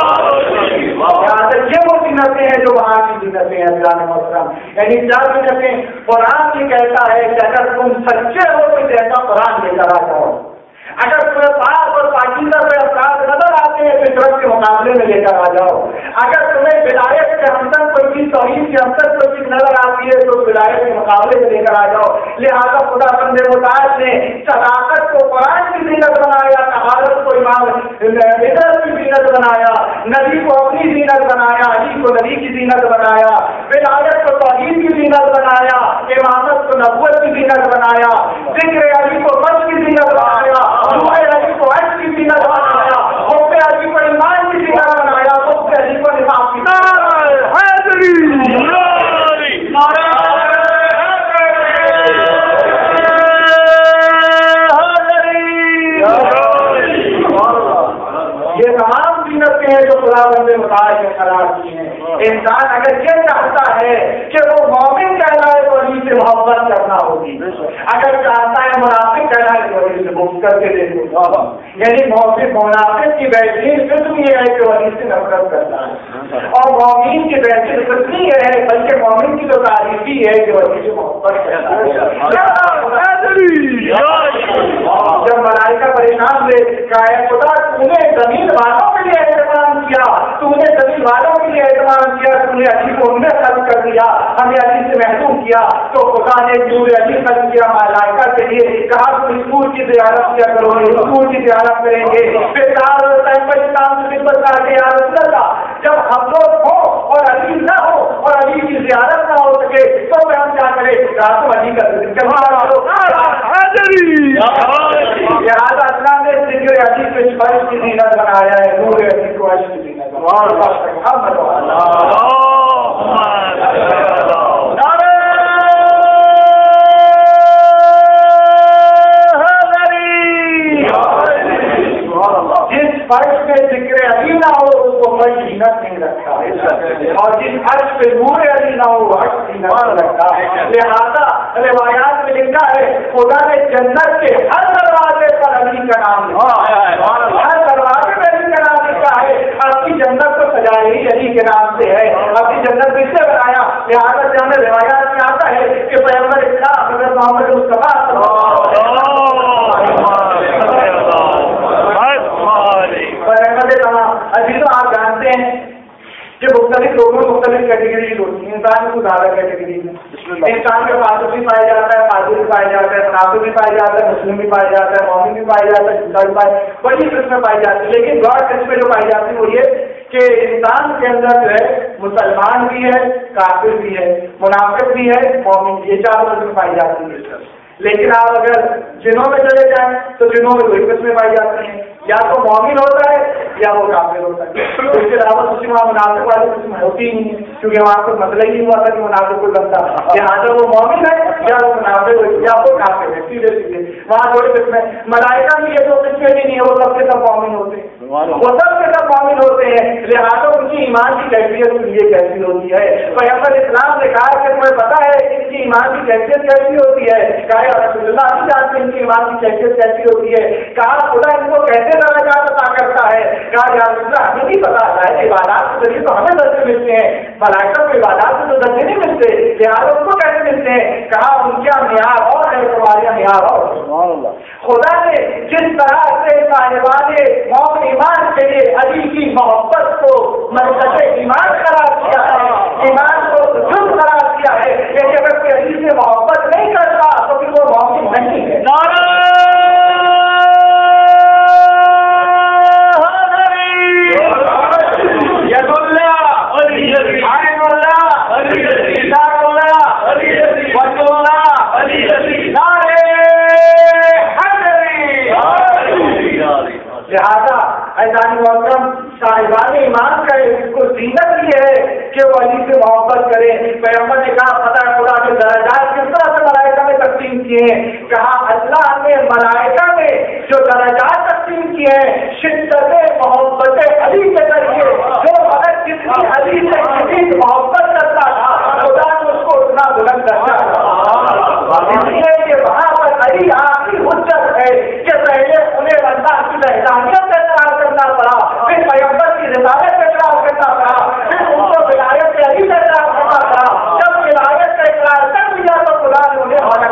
یہ وہ زینتیں ہیں جو وہاں کی زینتیں ہیں جان محترم. یعنی چار زینتیں قرآن کی کہتا ہے کہ اگر تم سچے ہو تو جیسا قرآن لے کر آ جاؤ. اگر تمہیں پاک اور پاکیزہ سے افراد نظر آتے ہیں فطرت کے مقابلے میں لے کر آ جاؤ. اگر تمہیں ولایت کے ہمدن کوئی چیز توحید کے ہمدن کوئی چیز نظر آتی ہے تو ولایت کے مقابلے میں لے کر آ جاؤ. لہٰذا خدا بندے متعال نے صداقت کو قرآن کی زینت بنایا طہارت کو امام عزت کی زینت بنایا نبی کو اپنی زینت بنایا علی کو نبی کی زینت بنایا ولایت کو توحید کی زینت بنایا امامت کو نبوت کی زینت بنایا ذکر علی کو مجد کی زینت بنایا روح علی کو عشق کی زینت بنایا حب علی کو ایمان کی زینت بنایا حب علی کو نفاق کی یہ تمام زینتیں ہیں جو خدا بندے متعال نے قرار کی ہیں. انسان اگر یہ چاہتا ہے کہ وہ مومن کہلائے تو علی سے محبت کرنا ہوگی. اگر چاہتا ہے منافق کہلائے تو علی سے بغض کر کے دیکھو. یعنی مومن منافق کی بہترین قسم یہ ہے کہ وہ علی سے نفرت کرتا ہے اور مومن کی بہترین قسم یہ ہے بلکہ مومن کی تو تعریف ہی ہے کہ وہ علی سے محبت کرتا ہے. جب ملائکہ پریشان ہوئے کہا خدا تو نے زمین والوں کے لیے اہتمام کیا تو نے زمین والوں کے لیے اہتمام کیا تو نے علی کو ہم نے خرچ کر دیا ہمیں علی سے محروم کیا تو خدا نے نور علی خرچ کیا ملائکہ کے لیے کہا تم اسکول کی زیارت کیا کرو اسکول کی زیارت کریں گے پھر اسلام سے خدمت کر کے یا رسول اللہ جب ہم لوگ ہو اور علی نہ ہو اور علی کی زیارت نہ ہو سکے تو پھر ہم کیا کریں تم علی کا لہٰذا اسلام نے ذکر علی پہ فرش کی زینت بنایا ہے نور علی کو عشق کی زینت جس فرش پہ ذکر علی نہ ہو اس کو کوئی زینت نہیں رکھتا اور جس فرش پہ نور علی نہ ہو وہ عشق زینت رکھتا ہے. لہٰذا روایات میں لکھا ہے خدا نے جنت کے ہر دروازے پر علی کا نام لکھا ہے ہر دروازے میں علی کا نام لکھا ہے. آپ کی جنت کو سجائی ہی علی کے نام سے ہے. آپ کی جنت کس سے بنایا لہٰذا جہاں روایات میں آتا ہے کہ پیغمبر اسلام حضرت محمد مصطفیٰ عزیزوں آپ جانتے ہیں کہ مختلف لوگوں میں مختلف کیٹیگریز ہوتی ہیں. انسان میں زیادہ کیٹیگریز ہیں. انسان کے فاسق بھی پایا جاتا ہے فاضل بھی پایا جاتا ہے منافق بھی پایا جاتا ہے مسلم بھی پایا جاتا ہے مومن بھی پایا جاتا ہے جھوٹا بھی پایا بڑی قسمیں پائی جاتی ہیں. لیکن گاڈ قسمیں جو پائی جاتی ہیں وہ یہ کہ انسان کے اندر جو ہے مسلمان بھی ہے کافر بھی ہے منافق بھی ہے مومن بھی. یہ چار قسمیں پائی جاتی ہیں. لیکن آپ اگر جنوں میں چلے جائیں تو جنوں میں دو قسمیں پائی جاتی ہیں یا تو مومن ہوتا ہے یا وہ کافر ہوتا ہے. اس کے علاوہ دوسری وہاں منافق والی قسم ہوتی ہی نہیں کیونکہ وہاں کوئی مسئلہ ہی نہیں ہوا تھا کہ منافق کو بنتا لہٰذا وہ مومن ہے یا وہ منافق ہے یا وہ کافر ہے. سیدھے سیدھے وہاں دو قسمیں. ملائکہ بھی یہ دو قسمیں بھی نہیں ہے وہ سب کے سب مومن ہوتے ہیں وہ سب کے سب مومن ہوتے ہیں. لہٰذا ان کی ایمان کی کیفیت یہ کیسی ہوتی ہے؟ پیغمبر اسلام نے کہا کہ تمہیں پتا ہے ان کی ایمان کی کیفیت کیسی ہوتی ہے؟ کہا یا رسول اللہ نہیں جانتے ان کی ایمان کی کیفیت کیسی ہوتی ہے؟ کہا خدا ان کو کیسے درجات عطا کرتا ہے؟ کہا یا رسول اللہ ہمیں نہیں پتا ہے، عبادات کے ذریعے تو ہمیں درجے ملتے ہیں، ملائکہ کو عبادات سے تو درجے نہیں ملتے، لہٰذا ان کو کیسے ملتے ہیں؟ کہا ان کا معیار اور ہے، تمہارا معیار اور۔ خدا نے جس طرح سے صاحبان مومن ایمان کے لیے علی کی محبت کو مرکز ایمان قرار دیا ہے، ایمان کو جرم قرار دیا ہے کہ اگر کوئی علی سے محبت نہیں کرتا تو پھر وہ مومن نہیں ہے۔ لہٰذا ایزانی محترم صاحبان ایمان کا اس کو زینت یہ ہے کہ وہ علی سے محبت کرے۔ پیغمبر نے کہا پتہ ہے خدا کے درجات کس طرح سے ملائکہ میں تقسیم کیے ہیں؟ کہا اللہ نے ملائکہ میں جو درجات تقسیم کیے ہیں شدت محبت علی کے ذریعے، جو مدد جتنی علی سے شدید محبت کرتا تھا خدا نے اس کو اتنا بلند درجہ دیا، اس لیے کہ وہاں پر علی آخری حجت ہے کہ پہلے انہیں اللہ کی وحدانیت کا اقرار کرنا پڑا، پھر پیغمبر کی رسالت کا اقرار کرنا پڑا، پھر ان کو ولایت علی کا اقرار کرنا پڑا۔ جب ولایت کا اقرار کر دیا تو خدا نے انہیں مدد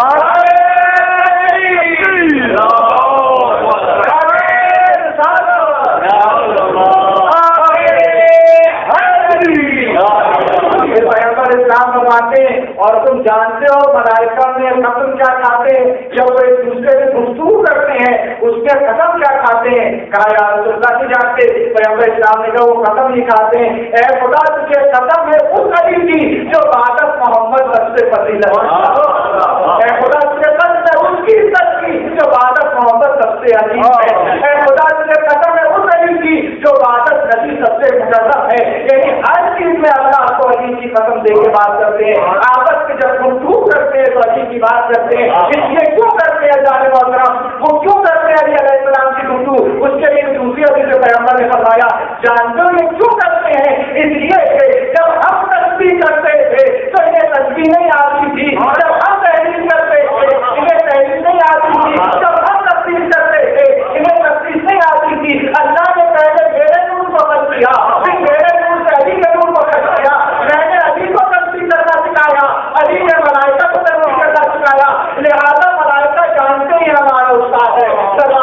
اور تم جانتے ہو ملائکہ میں قسم کیا کھاتے ہیں جب وہ ایک دوسرے سے گفتگو کرتے ہیں اس کے قسم کیا کھاتے ہیں؟ کہا یا رسول اللہ نہیں جانتے؟ پیغمبر اسلام نے کہا وہ قسم نہیں کھاتے ہیں، اے خدا تجھے قسم ہے اس علی کی جو عادت محمد رب سے فضیلت ہے، اے خدا تجھے قسم ہے اس کی عزت کی جو عادت محمد سب سے عظیم ہے، اے خدا تجھے قسم ہے اس علی کی جو عادت نبی سب سے مجرب ہے۔ یعنی ہر چیز میں اللہ کو علی کی قسم دے کے بات کرتے ہیں، آپس میں جب گفتگو کرتے ہیں تو علی کی بات کرتے ہیں۔ اس لیے کیوں کرتے ہیں جانے محترم؟ وہ کیوں کرتے ہیں علی علیہ السلام کی گفتگو؟ اس کے لیے دوسری حدیث سے پیغمبر نے فرمایا جانتے ہو یہ کیوں کرتے ہیں؟ اس لیے کہ جب ہم تسبیح کرتے تھے تو انہیں تسبیح نہیں آتی تھی، جب ہم تحریر کرتے تھے انہیں تحریر نہیں آتی تھی، جب ہم تفسیر کرتے تھے انہیں تفسیر نہیں آتی تھی۔ اللہ نے پہلے میرے نور کو بند کیا، پھر میرے نور سے علی کے نور کو بند کیا، میں نے علی کو تفسیر کرنا سکھایا، علی نے ملائکہ کو تفسیر کرنا سکھایا، لہٰذا ملائکہ جانتے ہی ہمارا استاد ہے۔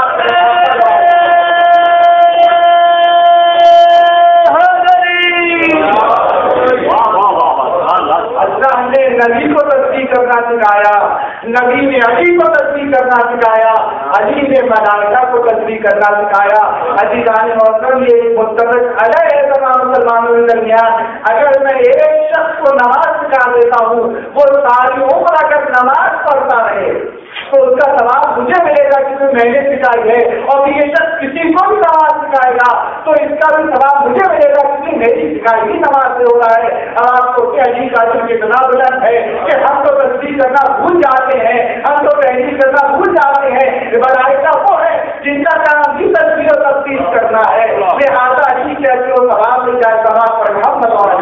اللہ نے نبی کو تصدیق کرنا سکھایا، نبی نے علی کو تصدیق کرنا سکھایا، علی نے ملائکہ کو تصدیق کرنا سکھایا۔ عزیزان محترم یہ متفق علیہ ہے تمام مسلمانوں کے درمیان۔ اگر میں ایک شخص کو نماز سکھا دیتا ہوں وہ ساری عمر اگر نماز پڑھتا رہے تو اس کا ثواب مجھے ملے گا کیونکہ میں نے سکھائی ہے، اور یہ شخص کسی کو بھی نماز سکھائے گا تو اس کا بھی ثواب مجھے ملے گا کیونکہ میری سکھائی ہی نماز سے ہو رہا ہے۔ اب آپ کو کیا علی کا دل کتنا بلند ہے کہ ہم تو تصدیق کرنا بھول جاتے ہیں، ہم تو تحریر کرنا بھول جاتے ہیں۔ ملائکہ وہ ہے جن کا کام بھی تصدیق و تفسیر کرنا ہے، لہٰذا علی کے اجر و ثواب مل جائے۔ ثواب پر ہم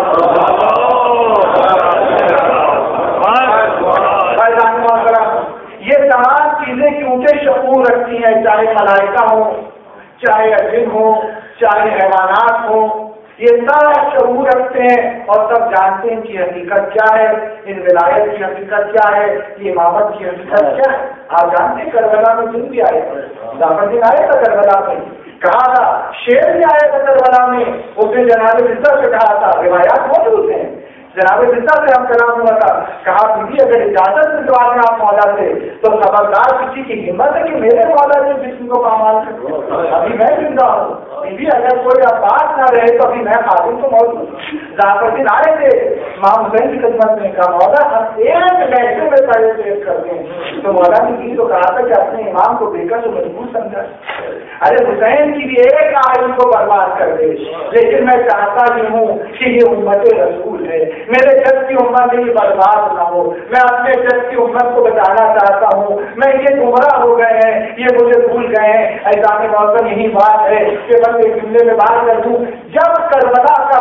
یہ تمام چیزیں کیونکہ شعور رکھتی ہیں، چاہے ملائکہ ہوں، چاہے جن ہوں، چاہے حیوانات ہوں، یہ سارا شعور رکھتے ہیں اور سب جانتے ہیں کہ حقیقت کیا ہے، ان ولایت کی حقیقت کیا ہے، یہ امامت کی حقیقت کیا ہے۔ آپ جانتے ہیں کربلا میں جن بھی آئے تھے، دن آئے تھا کربلا میں، کہا تھا شیر بھی آئے تھا کربلا میں، اس نے جناب عزت سے کہا تھا، روایات موجود ہیں، جناب عزت سے ہم کلام ہوا تھا، کہا بیوی اگر اجازت سے تو آج آپ مولا تھے تو خبردار کسی کی ہمت ہے کہ میرے مولا نے جسم کو پامال کرو، ابھی میں زندہ ہوں، بیوی اگر کوئی اب بات نہ رہے تو ابھی میں خاتون تو موجود۔ ظافر دن آئے تھے امام حسین کی خدمت میں، کہا مولا ہم ایک گھنٹے میں سارے پیش کرتے ہیں، تو مولا نے بھی تو کہا تھا کہ اپنے امام کو دیکھ کر تو مجبور سمجھا، ارے حسین کی بھی ایک آئین کو برباد کر دے، لیکن میں چاہتا بھی ہوں کہ یہ امت رسول ہے، میرے جد کی امت بھی برباد نہ ہو، میں اپنے جد کی امت کو بچانا چاہتا ہوں، میں یہ گمراہ ہو گئے ہیں، یہ مجھے بھول گئے ہیں۔ ایسا موسم یہی بات ہے کہ بس ایک جملے میں بات کر دوں، جب کربلا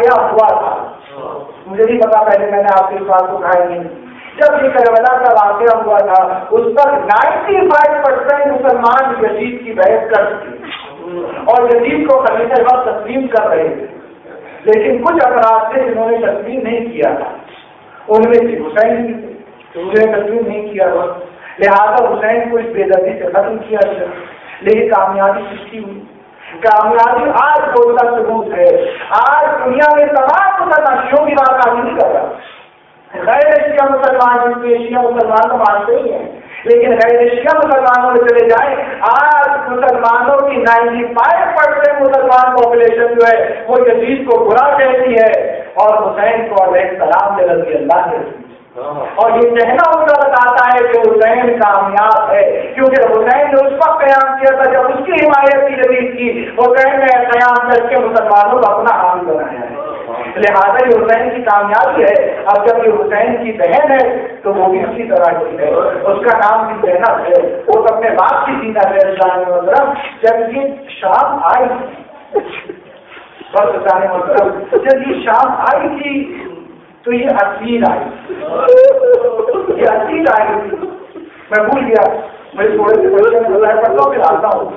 واقعہ ہوا تھا، مجھے نہیں پتا پہلے میں نے آپ کی بات کو کہا نہیں، جب یہ کربلا کا واقعہ ہوا تھا اس پر نائنٹی فائیو پرسینٹ مسلمان یزید کی بحث کر چکے اور یزید کو خلیفہ وقت تسلیم کر رہے تھے، لیکن کچھ افراد تھے جنہوں نے تسلیم نہیں کیا تھا، ان میں سے حسین بھی تھے انہوں نے تسلیم نہیں کیا تھا، لہٰذا حسین کو اس بے دردی سے ختم کیا گیا، لیکن کامیابی کس کی ہوئی؟ کامیابی آج بولتا ثبوت ہے، آج دنیا میں تمام مسلمانوں کی بات آگے نہیں کر رہا، غیر ایشیا مسلمان جن کو ایشیا مسلمان تو مانتے ہی ہیں، لیکن غیر ایشیا مسلمانوں میں چلے جائیں، آج مسلمانوں کی نائنٹی فائیو پرسینٹ مسلمان پاپولیشن جو ہے وہ یزید کو برا کہتی ہے اور حسین کو علیہ السلام نے رضی اللہ نے، اور یہ کہنا ان کا بتاتا ہے کہ حسین کامیاب ہے، کیونکہ حسین نے اس وقت قیام کیا تھا جب اس کی حمایت کی جدید کی، حسین نے قیام کر کے مسلمانوں کو اپنا حامی بنایا ہے، لہٰذا یہ حسین کی کامیابی ہے۔ اب جب یہ حسین کی بہن ہے تو وہ بھی اسی طرح کی ہے، اس کا نام بھی زینب ہے، وہ اپنے باپ کی سینہ ہے اسلام محترم۔ جب یہ شام آئی بس اسلام محترم جب یہ شام آئی تھی تو یہ اصیل آئی یہ اصیل آئی تھی میں بھول گیا، میں تھوڑے سے پڑھتا ہوں پھر آتا ہوں۔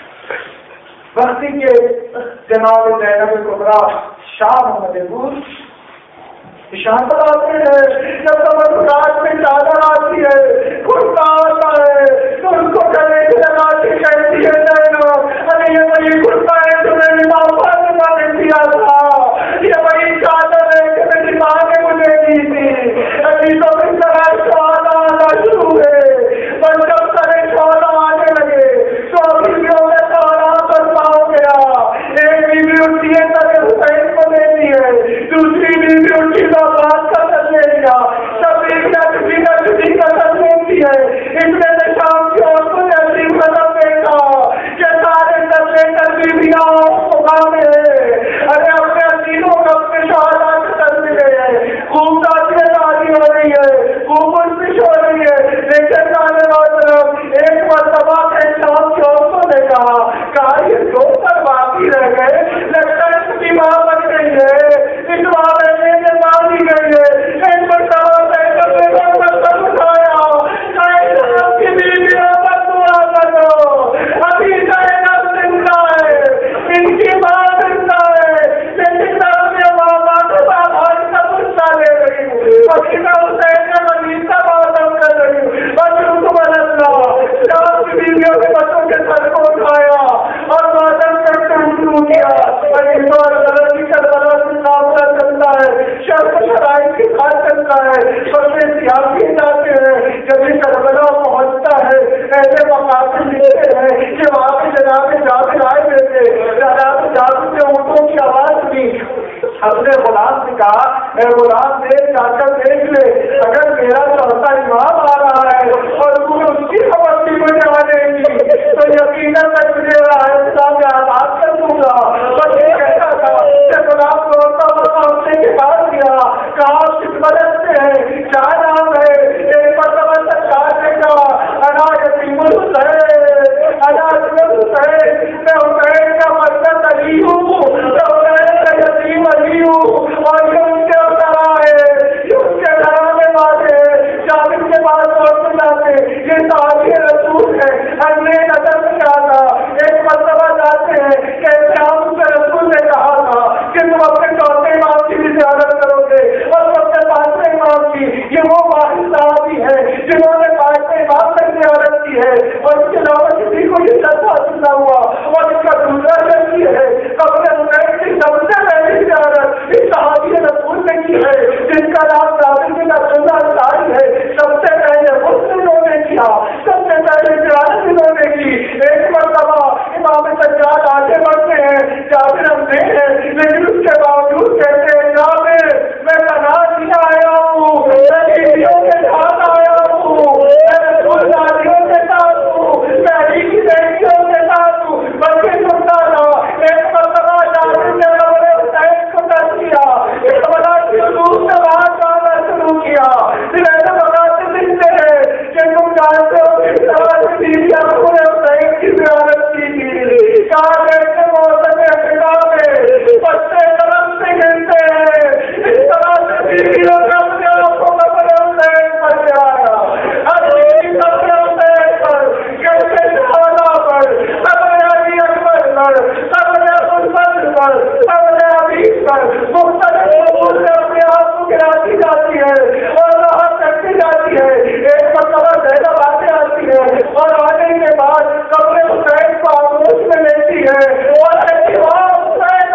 بستی کے جناب زینب کبریٰ شاہ محمد شام پر آتے ہیں، جب تمام میں چادر آتی ہے، کرتا آتا ہے تو اس کو گلے سے لگا کے کہتی ہے زینب ارے یہ وہی کرتا ہے جو میری ماں فاطمہ نے دیا تھا، یہ وہی چادر ہے کہ میری ماں نے مجھے دی تھی، ابھی تو اس طرح سوال آنا شروع ہے، بس جب طرح سوال آنے لگے تو بیویوں میں سارا برپا ہو گیا، ایک بیوی اٹھتی ہے طرح حسین کو دیتی ہے، دوسری بیوی اٹھی کا بات کا سر لے لیا، سب بیویاں چھٹی کا چھٹی کا سر لیتی ہے، اس میں سے شام کی عورتوں نے عظیم قدم دیکھا کہ سارے سر لے کر بیویاں پکانے ارے اپنے عظیموں کو اپنے شہداء کے سر ملے ہیں، خوب تاجیاں تازی ہو رہی ہے، خوب خوش ہو رہی ہے، لیکن جانے والا ایک مرتبہ کے شام کی عورتوں نے کہا کہا یہ دو سر باقی رہ گئے، لگتا ہے اس کی ماں بن گئی ہے، اس ماں بننے کے بعد ہی گئی ہے، ایک مرتبہ سینکڑ میں مرتبہ اٹھایا سینکڑ کی بیویوں پر دعا کرو، ابھی سینکڑ زندہ ہے، ان کی ماں زندہ ہے، لیکن میں ماں باپ کے بعد آج تک غصہ لے رہی ہوں، ابھی میں حسین کا مزید کا معلوم کر رہی ہوں، بس حکم اللہ شام کی بیویوں کے بچوں کے سر کو اٹھایا اور معلوم کرتے شروع کیا، ابھی تو غلط کی کربلا سے معاملہ چلتا ہے، شرط شرائط کے ساتھ چلتا ہے، بچے سیاسی جاتے ہیں، جب یہ کربلا پہنچتا ہے ایسے مقاصد لکھتے ہیں کہ وہاں پہ جناب جابر آئے ہوئے تھے، جناب جابر سے اونٹوں کی آواز سنی، اپنے غلام سے کہا اے غلام دیکھ جا کر دیکھ لے، اگر میرا چوتھا امام آ رہا ہے اور تو اس کی خبر بھی مجھے آنے گی تو یقیناً میں تجھے اسلام میں آزاد کر دوں گا۔ بس یہ کہتا تھا کہ غلام دوڑتا ہوا ہونے کے بعد گیا، کہا کس مدد سے ہے، کیا نام ہے، ایک مرتبہ سرکار نے کہا انا یتیم الحسین انا یتیم الحسین، میں حسین کا مقصد علی ہوں، میں حسین کا یتیم علی ہوں، اور یہ ان کے اترا ہے، یہ ان کے گھرانے والے جابر کے بعد لوٹ جاتے، یہ صحابی رسول ہے، ہم نے نظر نہیں آتا، ایک مرتبہ جاتے ہیں کہ شام سے رسول نے پر مختلف امور سے اپنے آپ کو گراتی جاتی ہے اور راحت کرتی جاتی ہے. ایک مرتبہ زینب آتے آتی ہے اور آنے کے بعد قبر حسین کو آغوش میں لیتی ہے اور کہتی ہے واہ حسین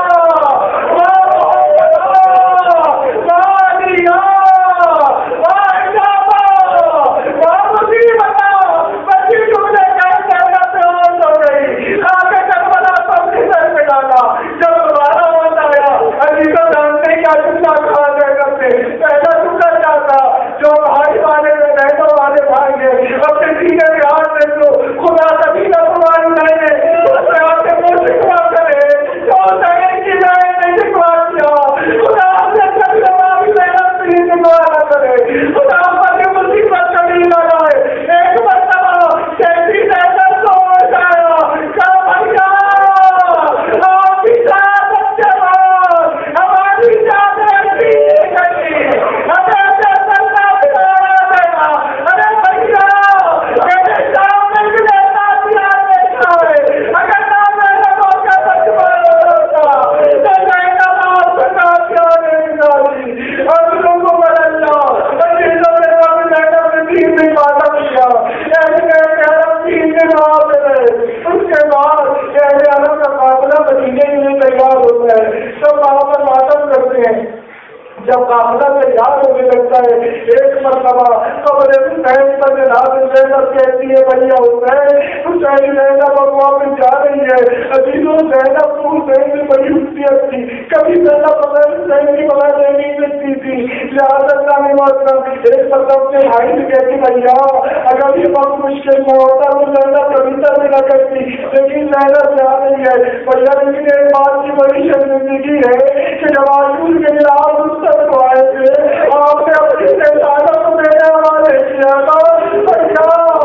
جو بھائی والے میں بہتوں والے بھائی ہیں اپنے سینے کے ہاتھ میں جو خدا کبھی نہ تمہاری میں نے اس میں آپ کے منہ شکوا کرے جو سہن کی میں نے شکوا کیا خدا آپ سے کبھی ہماری محنت سے شکوا نہ کرے خدا آپ کی مصیبت کبھی نہ لائے. ایک مرتبہ کیسی محنت کو ہو جایا کیا بھیا آپ کی جان بچے بات ہماری جان ایسی گئی ہمیں جب قافلہ تیار ہونے لگتا ہے ایک مرتبہ قبر حسین پر جناب زینب کہتی ہے بھیا حسین حسین زینب اغوا میں جا رہی ہے. عزیزوں زینب کو حسین میں بڑی حسیت تھی کبھی زینب بغیر حسین کی بغیر نہیں ملتی تھی لہٰذا اللہ نے محترم ایک مرتبہ اپنے بھائی سے کہتی بھیا اگر یہ وقت مشکل میں ہوتا تو زینب کبھی تک نہ کرتی لیکن زینب جا رہی ہے بھیا. لیکن ایک بات کی بڑی شرمندگی ہے کہ جب آشور کے لیے آپ اس کو آئے تھے آپ نے اپنی سیدانہ کو میرے حوالے کیا تھا بھیا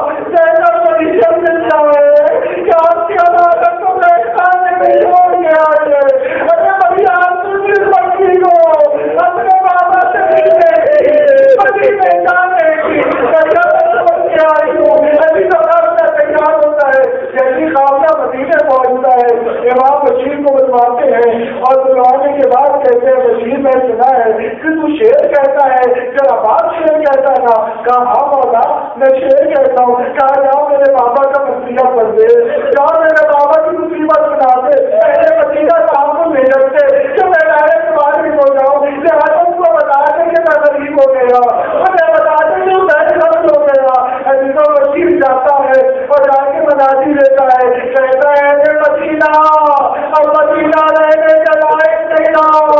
زینب بڑی شرمندہ ہے کہ آپ کی عدالت کو بیٹھا نہیں ہو گیا ہے. ارے بھیا آپ دوسری بچی کو اپنے بابا سے ملنے کی بڑی پہچانے کی بھیا بچے آئی ہوں ابھی تو قابلہ تیار ہوتا ہے جیسی قابلہ مدینے پہنچتا ہے امام بشیر کو بلواتے ہیں اور بلوانے کے بعد کہتے ہیں بشیر میں سنا ہے کہ تو شیر کہتا ہے ذرا بات شیر کہتا تھا کہا ہاں مولا میں شیر کہتا ہوں کہا جاؤ میرے بابا کا مسئلہ پڑھ دے جاؤ میرے بابا کی مصیبت سنا دے پہلے مسئلہ صاحب کو محنت سے کہ میں ڈائریکٹ معلوم ہو جاؤں لہٰذا اس کو بتا دیں کہ میں غریب ہو گیا مجھے بتا دیں کہ میں غریب ہو گیا. عزیزوں بشیر جاتا ہے اور جا کے مناظر لیتا ہے کہتا ہے کہ مدینہ اور مدینہ رہنے کے لائق نہیں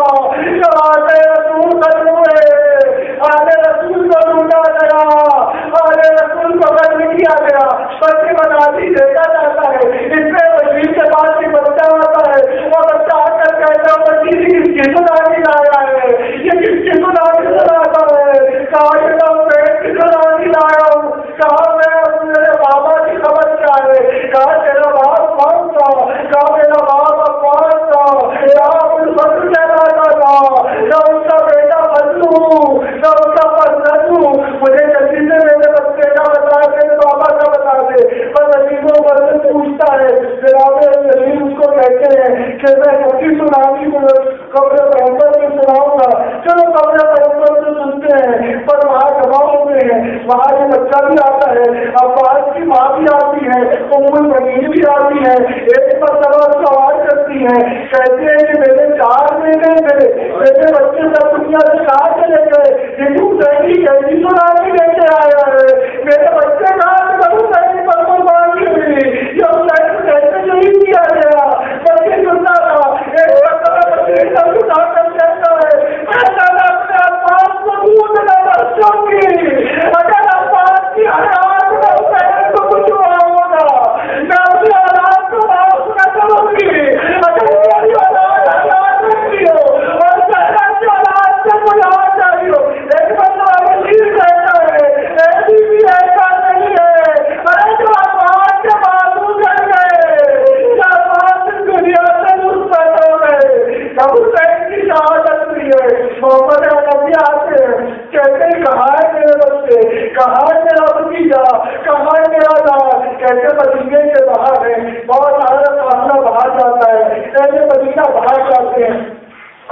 رہا آنے رسول ختم ہوئے آنے رسول کو ڈھونڈا گیا آنے رسول کو ختم کیا گیا بچے مناظر دیتا جاتا ہے. اس میں بشیر کے پاس بھی بچہ ہوتا ہے اور بچہ آ کر کہتا ہے بچی کس کی سنانی لایا ہے یہ کس کی سنانی سناتا ہے کہا یہ تو پیٹ کی سنانی لایا ہوں کہا میں میرے بابا کی خبر کیا ہے کہا تیرا باپ کون تھا کہا میرا باپ افغان تھا یا الفضل کہلاتا تھا نہ اس کا بیٹا بدلو نہ اس کا بدلو مجھے جلدی سے میرے بچے کا بتا دے بابا کا بتا دے. پر عزیزوں بدل پوچھتا ہے جناب عزیز اس کو کہتے ہیں کہ میں چھوٹی سنانی کو قبر پیغمبر سے سناؤں گا. چلو قبر پیغمبر سے سنتے ہیں پر وہاں جمع ہوتے ہیں وہاں یہ بچہ بھی آتا ہے عباس کی ماں بھی آتی ہے ام البنین بھی آتی ہے. ایک مرتبہ سوال کرتی ہے کہتے ہیں کہ میرے چار بیٹے تھے میرے بچے سب دنیا سے کہاں چلے گئے یہ تو صحیح کیسی سنانی لے کے آیا ہے میرے بچے کہاں سے بہت صحیح پر قربانی ہوئی یہ صحیح کیسے نہیں کیا گیا بچے سنتا تھا. ایک مرتبہ بچے سب اٹھا کر کہتا ہے میں اپنے عباس کو دودھ نہ بچوں کی اگر عباس کی حیات میں حسین کو کچھ ہوا ہوگا میں اپنی اولاد کو معاف نہ کروں گی اگر میری اولاد حیات رکھتی ہو اور شہرت کی اولاد سے کوئی آ جائی ہو. ایک مرتبہ وزیر کہتا ہے ایسی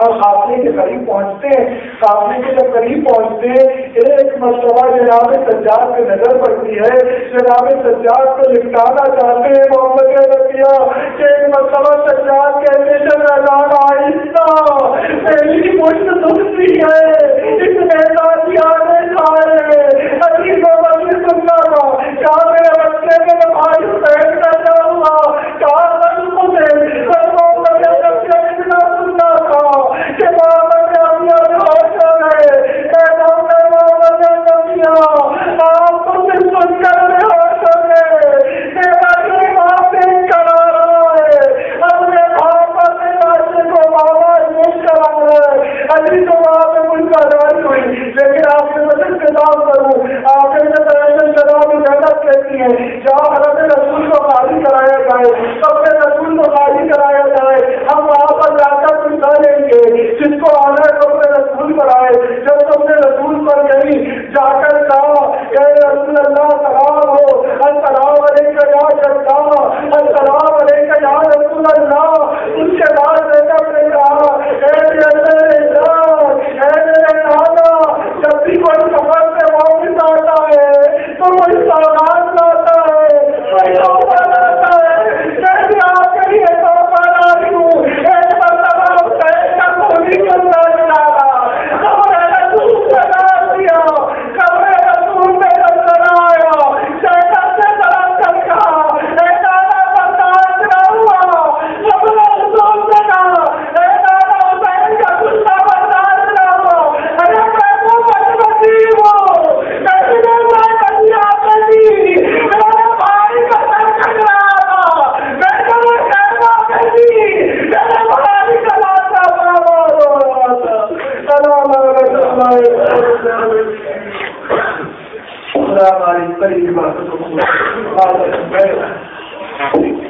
اور قافلے کے قریب پہنچتے ہیں. قافلے کے جب قریب پہنچتے ہیں ایک مرتبہ جناب سجاد پہ نظر پڑتی ہے. جناب سجاد کو لکھانا چاہتے ہیں محمد رضیا کہ ایک مرتبہ سجاد کہتے شہزاد آہستہ میری مشت دکھتی ہے اس میدان کی آنے کھائے ابھی تو بچے سننا تھا کیا میرے بچے کے بھائی حسین کا کیا ہوا کہا بچوں سے محمد رضیا اتنا سننا تھا کہ محمد رضیا ہوش ہو گئے. اے محمد رضیا آپ تو صرف سن کر ہوش ہو گئے. میرا یہ باپ دیکھ کر آ رہا ہے اپنے باپ اپنے بچے کو بابا دیکھ کر آ رہا ہے. ابھی تو وہاں پہ مجھ کا جاری ہوئی لیکن آپ نے مجھے انتظام کروں. آپ نے جناب محنت کہتی ہے جہاں حضرت رسول کو خالی کرایا جائے اپنے رسول کو خالی کرایا جائے ہم وہاں پر جا کر سنتا لیں گے جس کو آنا ہے تو اپنے رسول پر آئے. جب تم نے رسول پر گئی جا کر کہا کہ رسول اللہ سلام ہو السلام علیکم یا شہزاد السلام علیکم یا رسول اللہ. اس کے بعد بیٹا نے کہا اے جب بھی کوئی سفر سے واپس آتا ہے تو کوئی سوگات لاتا ہے کوئی تحفہ لاتا ہے. میں آپ کے لیے تحفہ لائی ہوں. ایک مرتبہ حسین کا گولی کرنا ڈالا خبر رسول سے ڈال دیا خبر رسول میں نظر آیا شیطان سے طرف کر کہا اے دادا برداشت نہ ہوا. خبر رسول سے کہا اے دادا حسین کا غصہ برداشت نہ ہوا. ارے میں تو بچپتی ہوں میری میں کبھی آتے تھی میرے بھائی کا سر کٹ رہا تھا میں کبھی کہنا کہتی میرے بھائی کا لاتا سلام علیکم السلام علیکم.